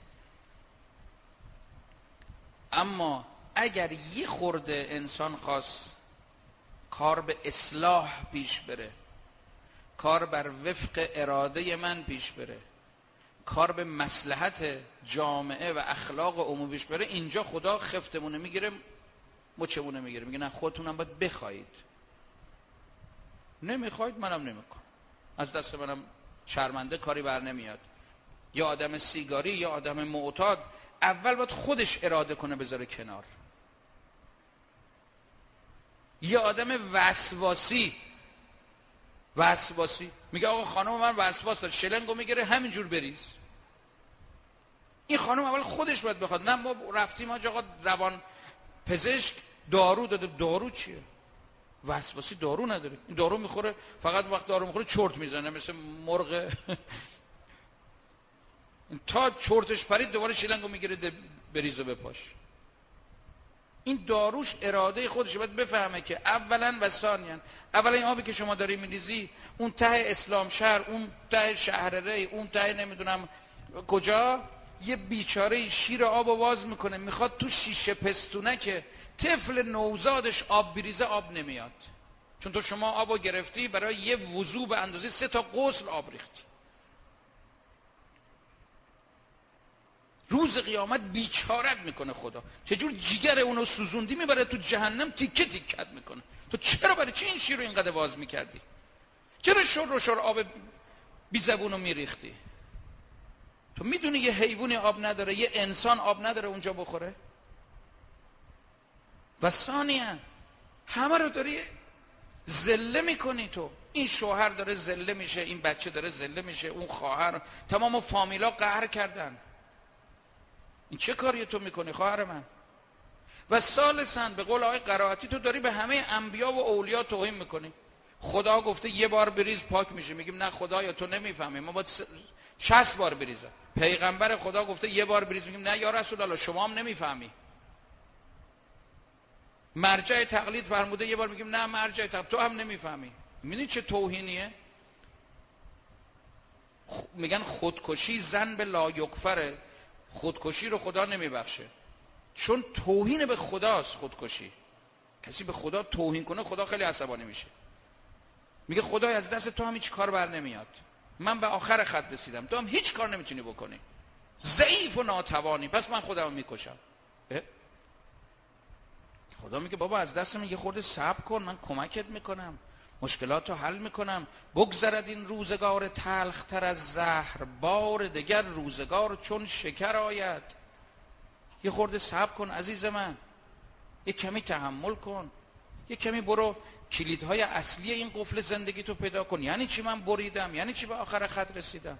اما اگر یه خورده انسان خواست کار به اصلاح پیش بره، کار بر وفق اراده من پیش بره، کار به مصلحت جامعه و اخلاق عمومی پیش بره، اینجا خدا خفتمونه میگیره، مچمونه میگیره، میگه نه خودتونم باید بخواید. نمیخواید منم نمیکنم، از دست منم شرمنده کاری بر نمیاد. یا آدم سیگاری یا آدم معتاد اول باید خودش اراده کنه بذاره کنار. یه آدم وسواسی میگه آقا خانم من وسواس داره، شلنگو میگیره همینجور بریز. این خانم اول خودش باید بخواد. نه ما رفتیم آقا روان پزشک دارو داده. دارو چیه؟ وسواسی دارو نداره. این دارو میخوره، فقط وقت دارو میخوره چرت میزنه مثل مرغ تا چرتش پرید دوباره شیلنگو میگیره بریز و بپاش. این داروش اراده خودشه، باید بفهمه که اولا و ثانیا، اولا این آبی که شما داری میریزی اون ته اسلام شهر، اون ته شهر ری، اون ته نمیدونم کجا، یه بیچاره شیر آبو باز میکنه، میخواد تو شیشه پستونه که طفل نوزادش آب بریزه آب نمیاد، چون تو شما آبو گرفتی برای یه وضو به اندازه 3 تا غسل آب ریختی. روز قیامت بیچارت میکنه خدا. چجور جیگر اونو سوزوندی میبره تو جهنم، تیکه تیکت میکنه. تو چرا برای چی این شیر رو اینقدر باز میکردی؟ چرا شر آب بی زبونو میریختی؟ تو میدونی یه حیوانی آب نداره، یه انسان آب نداره اونجا بخوره؟ و ثانیاً همه رو داری ذله میکنی. تو این شوهر داره ذله میشه، این بچه داره ذله میشه، اون خواهر، تمام فامیلا قهر کردن. این چه کاری تو میکنی خواهر من؟ و ثالثاً به قول آقای قرائتی تو داری به همه انبیا و اولیا توهین میکنی. خدا گفته یه بار بریز پاک میشه، میگیم نه خدایا تو نمیفهمی، ما باید 60 بار بریزم. پیغمبر خدا گفته یه بار بریز، میگیم نه یا رسول الله شما هم نمیفهمی. مرجع تقلید فرموده، یه بار میگیم نه مرجع تقلید، تو هم نمیفهمی. میدونی چه توهینیه؟ میگن خودکشی ذنب لا یغفره، خودکشی رو خدا نمیبخشه، چون توهین به خداست. خودکشی کسی به خدا توهین کنه خدا خیلی عصبانی میشه، میگه خدای از دست تو هم هیچ کار بر نمیاد، من به آخر خط رسیدم، تو هم هیچ کار نمیتونی بکنی، ضعیف و ناتوانی، پس من خودم میکشم. خدا میگه بابا از دستم یه خورده صبر کن، من کمکت میکنم، مشکلات رو حل میکنم. بگذرد این روزگار تلخ تر از زهر، بار دگر روزگار چون شکر آید. یه خورده صبر کن عزیز من، یه کمی تحمل کن، یه کمی برو کلیدهای اصلی این قفل زندگی تو پیدا کن. یعنی چی من بریدم؟ یعنی چی به آخر خط رسیدم؟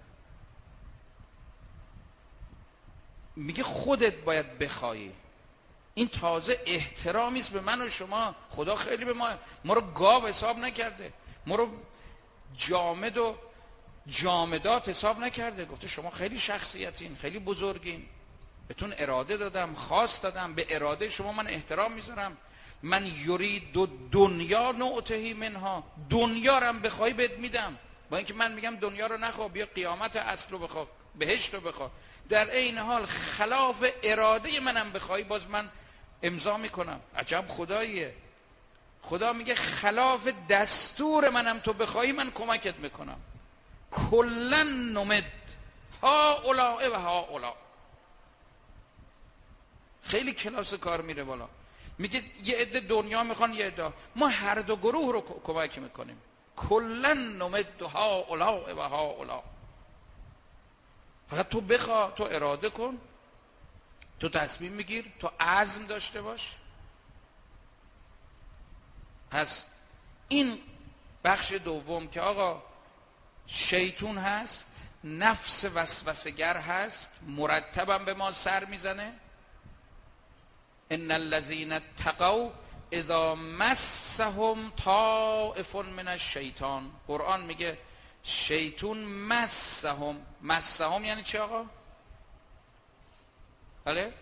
میگه خودت باید بخوای. این تازه احترامی است به من و شما. خدا خیلی به ما رو گاو حساب نکرده، ما رو جامد و جامدات حساب نکرده. گفته شما خیلی شخصیتین، خیلی بزرگین، بهتون اراده دادم، خواست دادم، به اراده شما من احترام میذارم. من یرید دنیا نعطیه منها، دنیا رو هم بخوای بهت میدم. با اینکه من میگم دنیا رو نخوا، بیا قیامت اصل رو بخوا، بهشت رو بخوا. در عین حال خلاف اراده منم بخوای باز من امضا میکنم. عجب خداییه. خدا میگه خلاف دستور منم تو بخوای من کمکت میکنم. کلن نمد ها اولاء و ها اولاء. خیلی کلاس کار میره بالا. میگه یه عده دنیا میخوان، یه عده ما هر دو گروه رو کمک میکنیم. کلن نمد ها اولاء و ها اولاء. فقط تو بخوا، تو اراده کن، تو تصمیم میگیر، تو عزم داشته باش. پس این بخش دوم که آقا شیطون هست، نفس وسوسه‌گر هست، مرتبا به ما سر میزنه. ان الذين اتقوا اذا مسهم طائف من الشیطان. قرآن میگه شیطون مسهم یعنی چی آقا؟ بله؟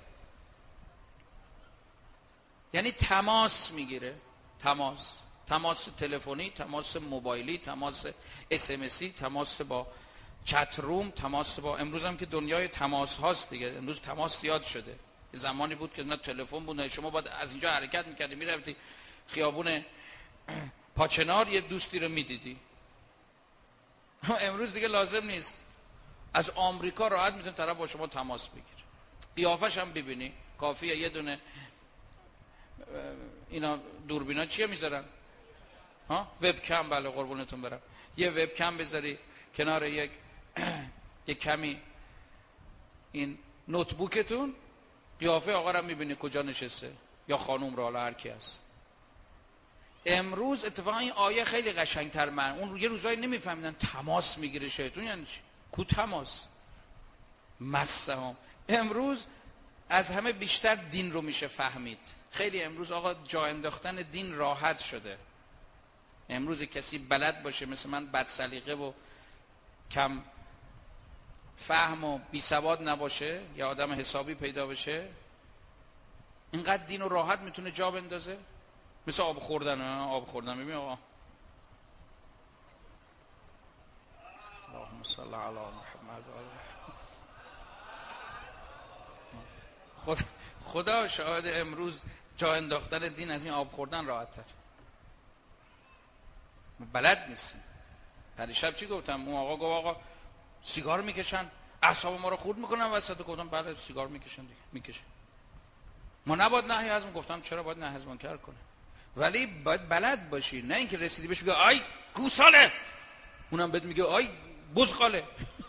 یعنی تماس میگیره. تماس تلفنی، تماس موبایلی، تماس اسمسی، تماس با چت روم، تماس با، امروز هم که دنیای تماس هاست دیگه، امروز تماس زیاد شده. یه زمانی بود که نه تلفن بود نه، شما باید از اینجا حرکت میکردی میرفتی خیابون پاچنار یه دوستی رو میدیدی. امروز دیگه لازم نیست، از آمریکا راحت میتونه طرف با شما تماس بگیره، قیافش هم ببینی، کافیه یه دونه اینا دوربینا چیه میذارن؟ وب کم. بله قربونتون برم. یه وب کم بذاری کنار یک کمی این نوتبوکتون، قیافه آقا رو میبینی کجا نشسته یا خانوم رو، حالا هر کی هست. امروز اتفاقا این آیه خیلی قشنگتر. من اون یه روزایی نمیفهمیدن تماس میگیره شیطون یعنی چی، کو تماس مسهم. امروز از همه بیشتر دین رو میشه فهمید. خیلی امروز آقا جا انداختن دین راحت شده. امروز کسی بلد باشه مثل من بد سلیقه و کم فهم و بی سواد نباشه، یا آدم حسابی پیدا بشه، اینقدر دین رو راحت میتونه جا بندازه. مثل آب خوردن. ببین آقا اللهم صل علی محمد خدا شاهد امروز جا انداختن دین از این آب خوردن راحت تر. بلد نیستیم. پریشب چی گفتم؟ اون آقا گفت آقا سیگار میکشن اعصاب ما رو خورد میکنن وسط. گفتم بله سیگار میکشن دیگه، میکشن. ما نباید نهی حزم. گفتم چرا باید نهی حزم منکر کنه؟ ولی باید بلد باشی، نه اینکه رسیدی بهش بگی آی گوساله، اونم بهت میگه آی بزغاله.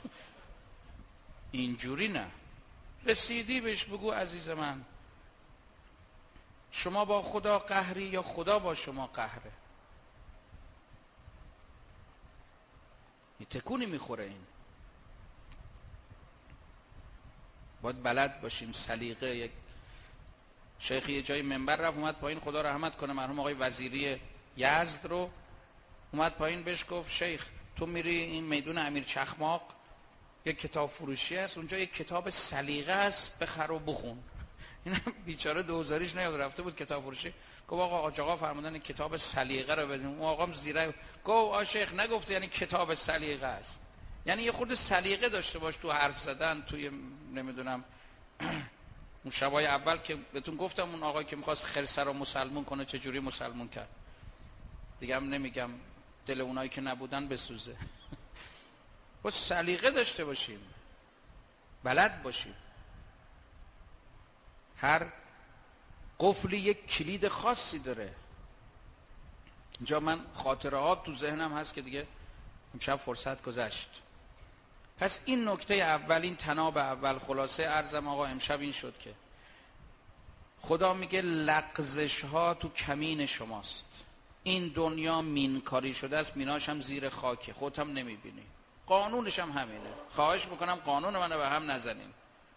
اینجوری نه. رسیدی بهش بگو عزیز من شما با خدا قهری یا خدا با شما قهره. یه تکونی میخوره. این باید بلد باشیم. سلیقه. یک شیخی یه جای منبر رفت اومد پایین، خدا رحمت کنه مرحوم آقای وزیری یزد رو، اومد پایین بهش گفت شیخ تو میری این میدون امیر چخماق یک کتاب فروشی هست اونجا یک کتاب سلیقه است بخر و بخون. این بیچاره دوزاریش نیاد رفته بود کتاب فروشی، گفت آقا حاج آقا فرمودن کتاب سلیقه رو بدیم. اون آقام زیرا گفت آ شیخ نگفته یعنی کتاب سلیقه است، یعنی یه خورده سلیقه داشته باش تو حرف زدن، توی نمیدونم اون شبای اول که بهتون گفتم اون آقایی که می‌خواست خرسه رو مسلمون کنه چجوری مسلمون کرد، دیگه هم نمیگم دل اونایی که نبودن بسوزه. با سلیقه داشته باشیم، بلد باشیم. هر قفلی یک کلید خاصی داره. اینجا من خاطره ها تو ذهنم هست که دیگه امشب فرصت گذشت. پس این نکته اول، این تناب اول. خلاصه عرضم آقا امشب این شد که خدا میگه لغزش ها تو کمین شماست. این دنیا مینکاری شده است، میناش هم زیر خاکه، خودت هم نمیبینی. قانونش هم همینه. خواهش میکنم قانون منو به هم نزنیم.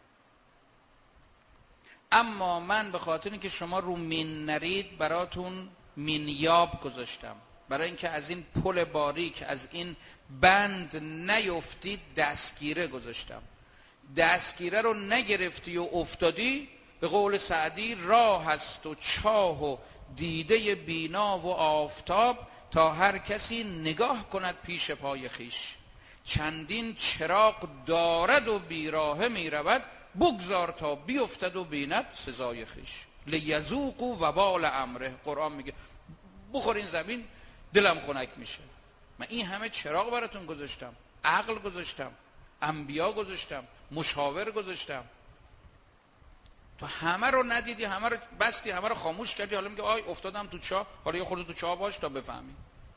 اما من به خاطر اینکه شما رو مین نرید براتون مینیاب گذاشتم، برای اینکه از این پل باریک، از این بند نیفتید دستگیره گذاشتم. دستگیره رو نگرفتی و افتادی، به قول سعدی راه است و چاه و دیده بینا و آفتاب، تا هر کسی نگاه کند پیش پای خیش. چندین چراغ دارد و بیراه می رود، بگذار تا بیفتد و بیند سزای خیش. لیذوقوا وبال امره. قرآن میگه بخورین زمین دلم خنک میشه. من این همه چراغ براتون گذاشتم، عقل گذاشتم، انبیا گذاشتم، مشاور گذاشتم، تو همه رو ندیدی، همه رو بستی، همه رو خاموش کردی. حالا میگه آی افتادم تو چاه. حالا یه خورده تو چاه باش تا بفهمی.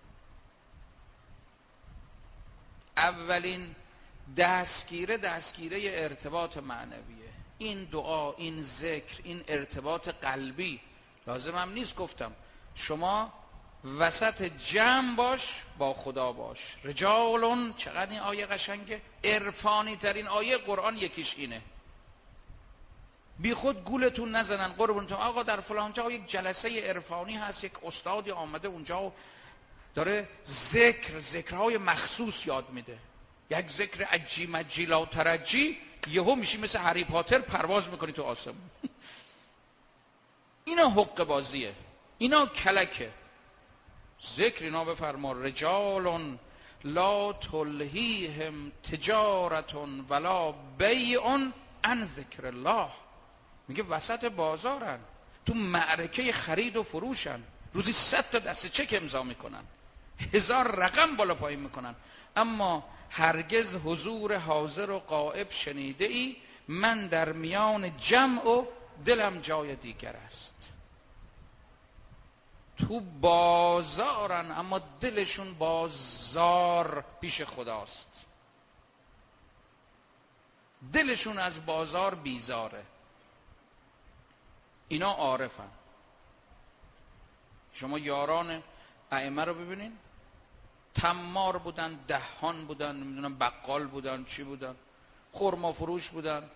اولین دستگیره ارتباط معنویه. این دعا، این ذکر، این ارتباط قلبی لازم هم نیست. گفتم شما وسط جمع باش، با خدا باش. رجالون، چقدر این آیه قشنگه. عرفانی ترین آیه قرآن یکیش اینه. بی خود گولتون نزنن قربونتون. آقا در فلان جا یک جلسه عرفانی هست، یک استادی آمده اونجا و داره ذکرهای مخصوص یاد میده، یک ذکر عجی مجی لا ترجی، یهو میشی مثل هری پاتر پرواز میکنی تو آسمون. اینا حق بازیه، اینا کلکه. ذکر اینا بفرما رجال لا تلهیهم تجارت ولا بیع عن ذکر الله. میگه وسط بازارن، تو معرکه خرید و فروشن، روزی 100 تا دسته چک امضا میکنن، 1000 رقم بالا پایین میکنن، اما هرگز حضور حاضر و غائب شنیده ای من در میان جمع و دلم جای دیگر است. تو بازارن اما دلشون بازار پیش خداست، دلشون از بازار بیزاره. اینا عارفن. شما یاران ائمه رو ببینین، تمار بودن، دهان بودن، نمیدونم بقال بودن، چی بودن، خرما فروش بودن،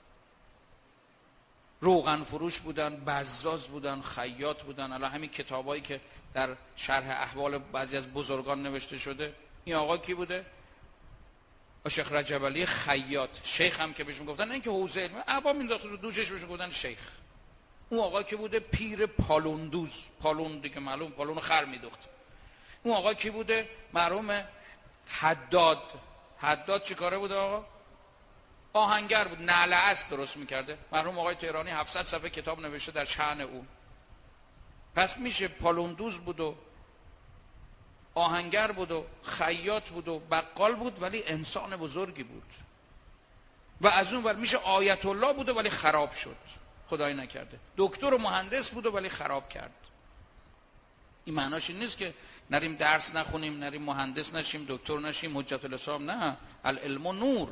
روغن فروش بودن، بزاز بودن، خیاط بودن. الان همین کتابایی که در شرح احوال بعضی از بزرگان نوشته شده، این آقا کی بوده؟ شیخ رجب علی خیاط. شیخ هم که بهش میگفتن، نه اینکه حوزه علمی، عبا مینداخت رو دوشش بهش میگفتن شیخ. اون آقا کی بوده؟ پیر پالوندوز. پالون دیگه معلوم، پالون خر میدوخت. اون آقا کی بوده؟ مرحوم حداد. حداد چی کاره بوده آقا؟ آهنگر بود، نعل اسب درست میکرده. مرحوم آقای تهرانی 700 صفحه کتاب نوشته در شأن او. پس میشه پالوندوز بود و آهنگر بود و خیاط بود و بقال بود، ولی انسان بزرگی بود. و از اون ور میشه آیت الله بود ولی خراب شد، خدای نکرده. دکتر و مهندس بود ولی خراب کرد. این معناش این نیست که نریم درس نخونیم، نریم مهندس نشیم، دکتر نشیم، حجت الاسلام. نه، العلم نور.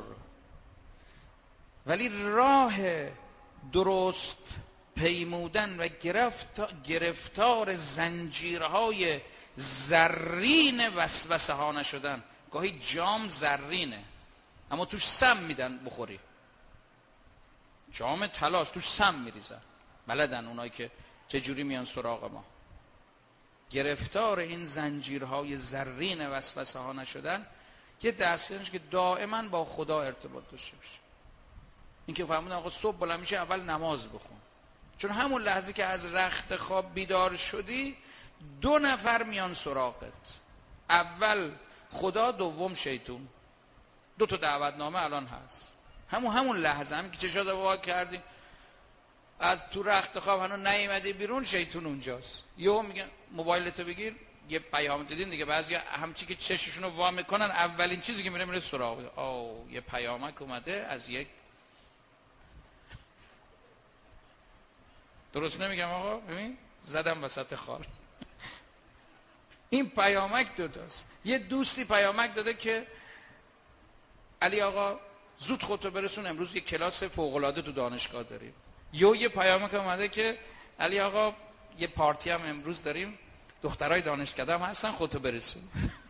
ولی راه درست پیمودن و گرفتار زنجیرهای زرین وسوسه ها نشدن. گاهی جام زرینه اما توش سم میدن بخوری، جام طلاست توش سم میریزن. بلدن اونایی که چجوری میان سراغ ما. گرفتار این زنجیرهای زرین وسوسه ها نشدن که دستش که دائما با خدا ارتباط داشته باشه. این که فهموندن آقا صبح بلند میشه اول نماز بخون، چون همون لحظه که از رخت خواب بیدار شدی 2 نفر میان سراغت، اول خدا، دوم شیطون. 2 تا دعوتنامه الان هست. همون لحظه هم که چشات وا کردی از تو رخت خواب هنوز نیومدی بیرون، شیطون اونجاست. یهو میگه موبایلتو بگیر، یه پیام دیدین دیگه، بعضیا همچی که چششونو وا میکنن اولین چیزی که میره سراغ، یه پیامک اومده از یک، درست نمیگم آقا؟ ببین زدم وسط خال. این پیامک 2 تاست. یه دوستی پیامک داده که علی آقا زود خودتو برسون، امروز یه کلاس فوق العاده تو دانشگاه داریم. یه پیامک اومده که علی آقا یه پارتی هم امروز داریم، دخترای دانشکده هم هستن، خودتو برسون.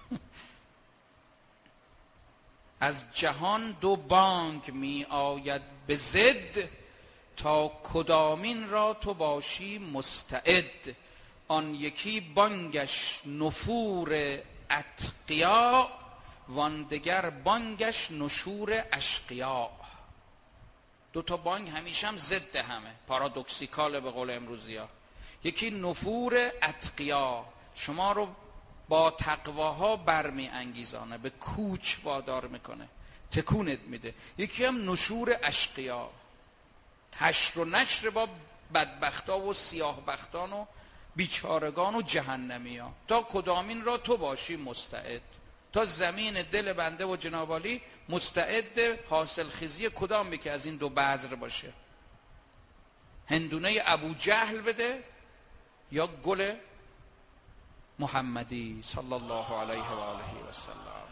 از جهان 2 بانگ می آید به ضد، تا کدامین را تو باشی مستعد. آن یکی بانگش نفور اتقیا، وان دگر بانگش نشور اشقیا. 2 تا بانگ همیشه هم ضد همه، پارادوکسیکاله به قول امروزیا. یکی نفور اتقیا، شما رو با تقواها برمی انگیزانه، به کوچ وادار میکنه، تکونت میده. یکی هم نشور اشقیا، حشر و نشر با بدبختا و سیاه بختان و بیچارگان و جهنمیا. تا کدامین را تو باشی مستعد، تا زمین دل بنده و جنابالی مستعد حاصل خیزی کدامی که از این 2 بذر باشه، هندونه ابو جهل بده یا گل محمدی صلی الله علیه و آله و سلم.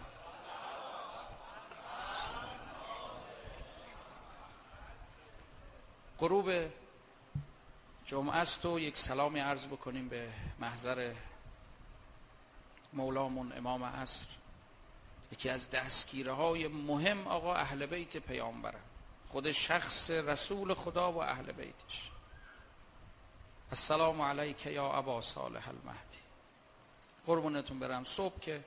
غروب جمعه است و یک سلامی عرض بکنیم به محضر مولامون امام عصر، یکی از دستگیره های مهم آقا اهل بیت پیامبرم، خود شخص رسول خدا و اهل بیتش. السلام علیک یا ابا صالح المهدی. قربونتون برم. صبح که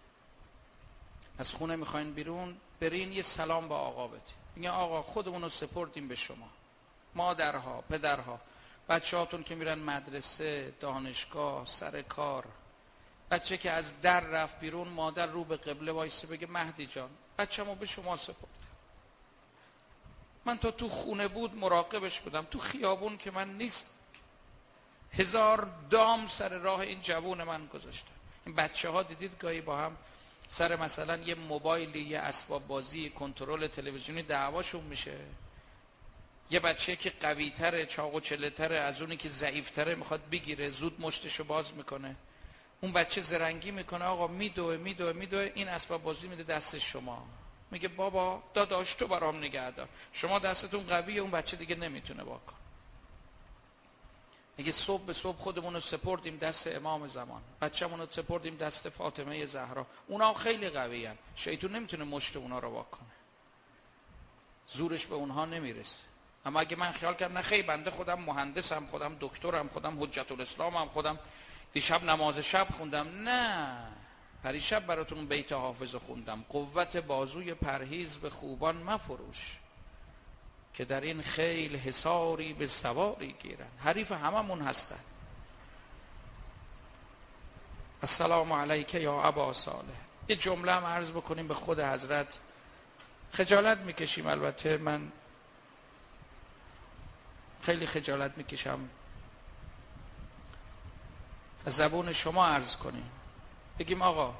از خونه میخواین بیرون برین یه سلام با آقا بدین، میگن آقا خودمون رو سپردیم به شما، مادرها، پدرها، بچه‌هاتون که میرن مدرسه، دانشگاه، سر کار. بچه که از در رفت بیرون، مادر رو به قبله وایسه بگه مهدی جان بچه‌مو به شما سپردم. من تا تو خونه بود مراقبش بودم، تو خیابون که من نیست 1000 دام سر راه این جوون من گذاشتم. این بچه‌ها دیدید گاهی با هم سر مثلا یه موبایلی، یه اسباب بازی، کنترل تلویزیونی دعواشون میشه. یه بچه که قوی تره، چاق و چله تره از اونی که ضعیف تره میخواد بگیره، زود مشتشو باز میکنه. اون بچه زرنگی میکنه، آقا میدوه این اسباب بازی میده دست شما، میگه بابا داداش تو برام نگه دار، شما دستتون قویه، اون بچه دیگه نمیتونه واکن. میگه صبح به صبح خودمون رو سپردیم دست امام زمان، بچه‌مون رو سپردیم دست فاطمه زهرا. اونا خیلی قویان، شیطان نمیتونه مشت اونا رو واکنه، زورش به اونها نمیرسه. اما اگه من خیال کردم نه خیلی بنده خودم مهندسم، خودم دکترم، خودم حجت الاسلامم، خودم دیشب نماز شب خوندم، نه پریشب براتون بیت حافظ خوندم، قوت بازوی پرهیز به خوبان مفروش، که در این خیل حصاری به سواری گیرن. حریف هممون هستن. السلام علیک یا ابا صالح. یه جمله هم عرض بکنیم به خود حضرت، خجالت میکشیم، البته من خیلی خجالت میکشم از زبون شما عرض کنیم، بگیم آقا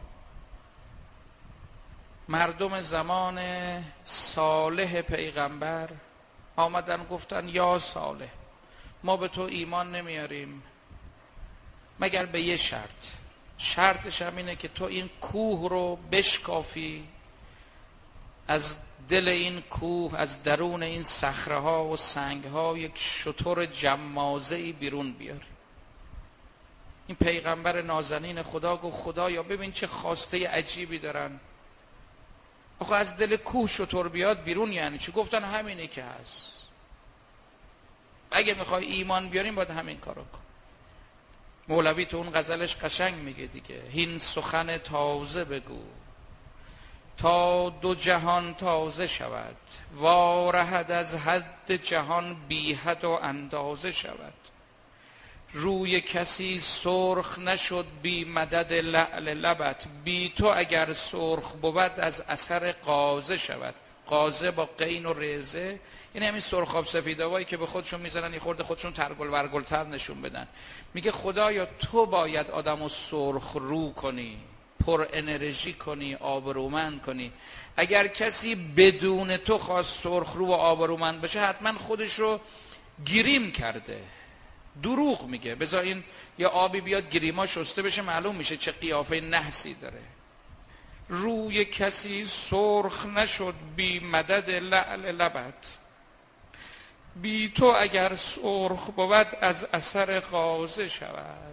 مردم زمان صالح پیغمبر آمدن گفتن یا صالح ما به تو ایمان نمیاریم مگر به یه شرط، شرطش هم اینه که تو این کوه رو بشکافی، از دل این کوه، از درون این صخره ها و سنگ ها یک شتر جمازه‌ای بیرون بیاری. این پیغمبر نازنین خدا گفت خدایا ببین چه خواسته عجیبی دارن، آخه از دل کوه شتر بیاد بیرون یعنی چی؟ گفتن همینه که هست، اگه میخوای ایمان بیاریم باید همین کارو کن. مولوی تو اون غزلش قشنگ میگه دیگه، هین سخن تازه بگو تا دو جهان تازه شود، وارهد از حد جهان بی حد و اندازه شود. روی کسی سرخ نشد بی مدد لعل لبت، بی تو اگر سرخ بود از اثر غازه شود. غازه با قین و ریزه، یعنی همین سرخاب سفیداوایی که به خودشون میزنن یه خورده خودشون ترگل ورگلتر نشون بدن. میگه خدایا تو باید آدمو سرخ رو کنی، پر انرژی کنی، آبرومند کنی. اگر کسی بدون تو خواست سرخ رو و آبرومند بشه حتما خودش رو گریم کرده، دروغ میگه. بذار این یا آبی بیاد گریما شسته بشه معلوم میشه چه قیافه نحسی داره. روی کسی سرخ نشد بی مدد لعل لبت، بی تو اگر سرخ بود از اثر غازه شود.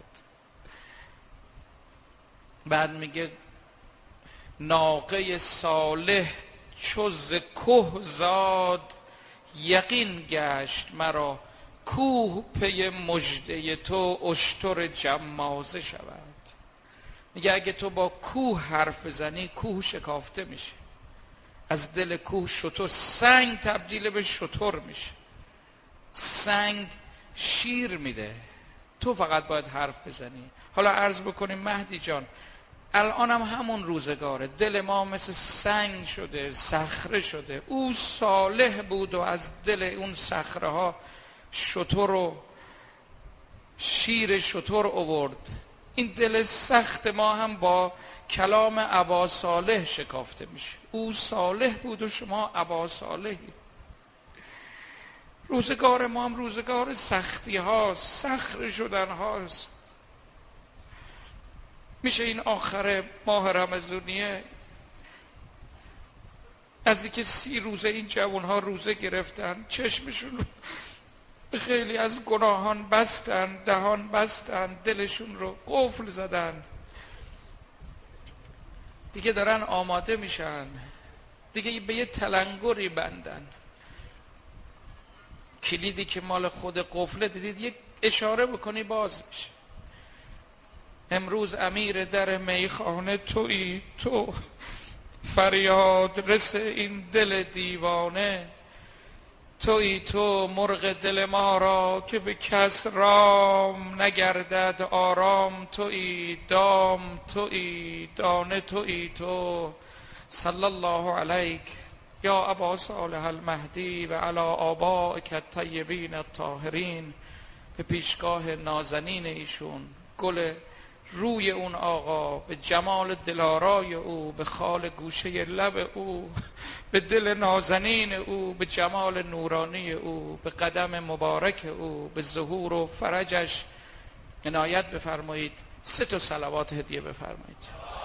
بعد میگه ناقه صالح چو ز که زاد، یقین گشت مرا کوه پی مژده تو اشتر جمازه شود. میگه اگه تو با کوه حرف بزنی کوه شکافته میشه، از دل کوه شتر، سنگ تبدیل به شتر میشه، سنگ شیر میده. تو فقط باید حرف بزنی. حالا عرض بکنیم مهدی جان، الان هم همون روزگاره، دل ما مثل سنگ شده، صخره شده. او صالح بود و از دل اون صخره ها شتر و شیر شتر آورد. این دل سخت ما هم با کلام ابا صالح شکافته میشه. او صالح بود و شما ابا صالحی. روزگار ما هم روزگار سختی هاست، صخره شدن هاست. میشه این آخر ماه رمضانیه از اینکه 30 روزه این جوان ها روزه گرفتن، چشمشون رو به خیلی از گناهان بستن، دهان بستن، دلشون رو قفل زدن، دیگه دارن آماده میشن، دیگه به یه تلنگری بندن. کلیدی که مال خود قفله دیدید یک اشاره بکنی باز میشه. امروز امیر در میخانه تویی تو، فریاد رس این دل دیوانه. تویی تو مرغ دل ما را که به کس رام نگردد آرام. تویی دام، تویی دانه، تویی تو. صلی الله علیک یا ابا صالح المهدی و علی آبائک الطیبین الطاهرین. به پیشگاه نازنین ایشون، گل روی اون آقا، به جمال دلارای او، به خال گوشه لب او، به دل نازنین او، به جمال نورانی او، به قدم مبارک او، به ظهور و فرجش عنایت بفرمایید. 3 صلوات هدیه بفرمایید.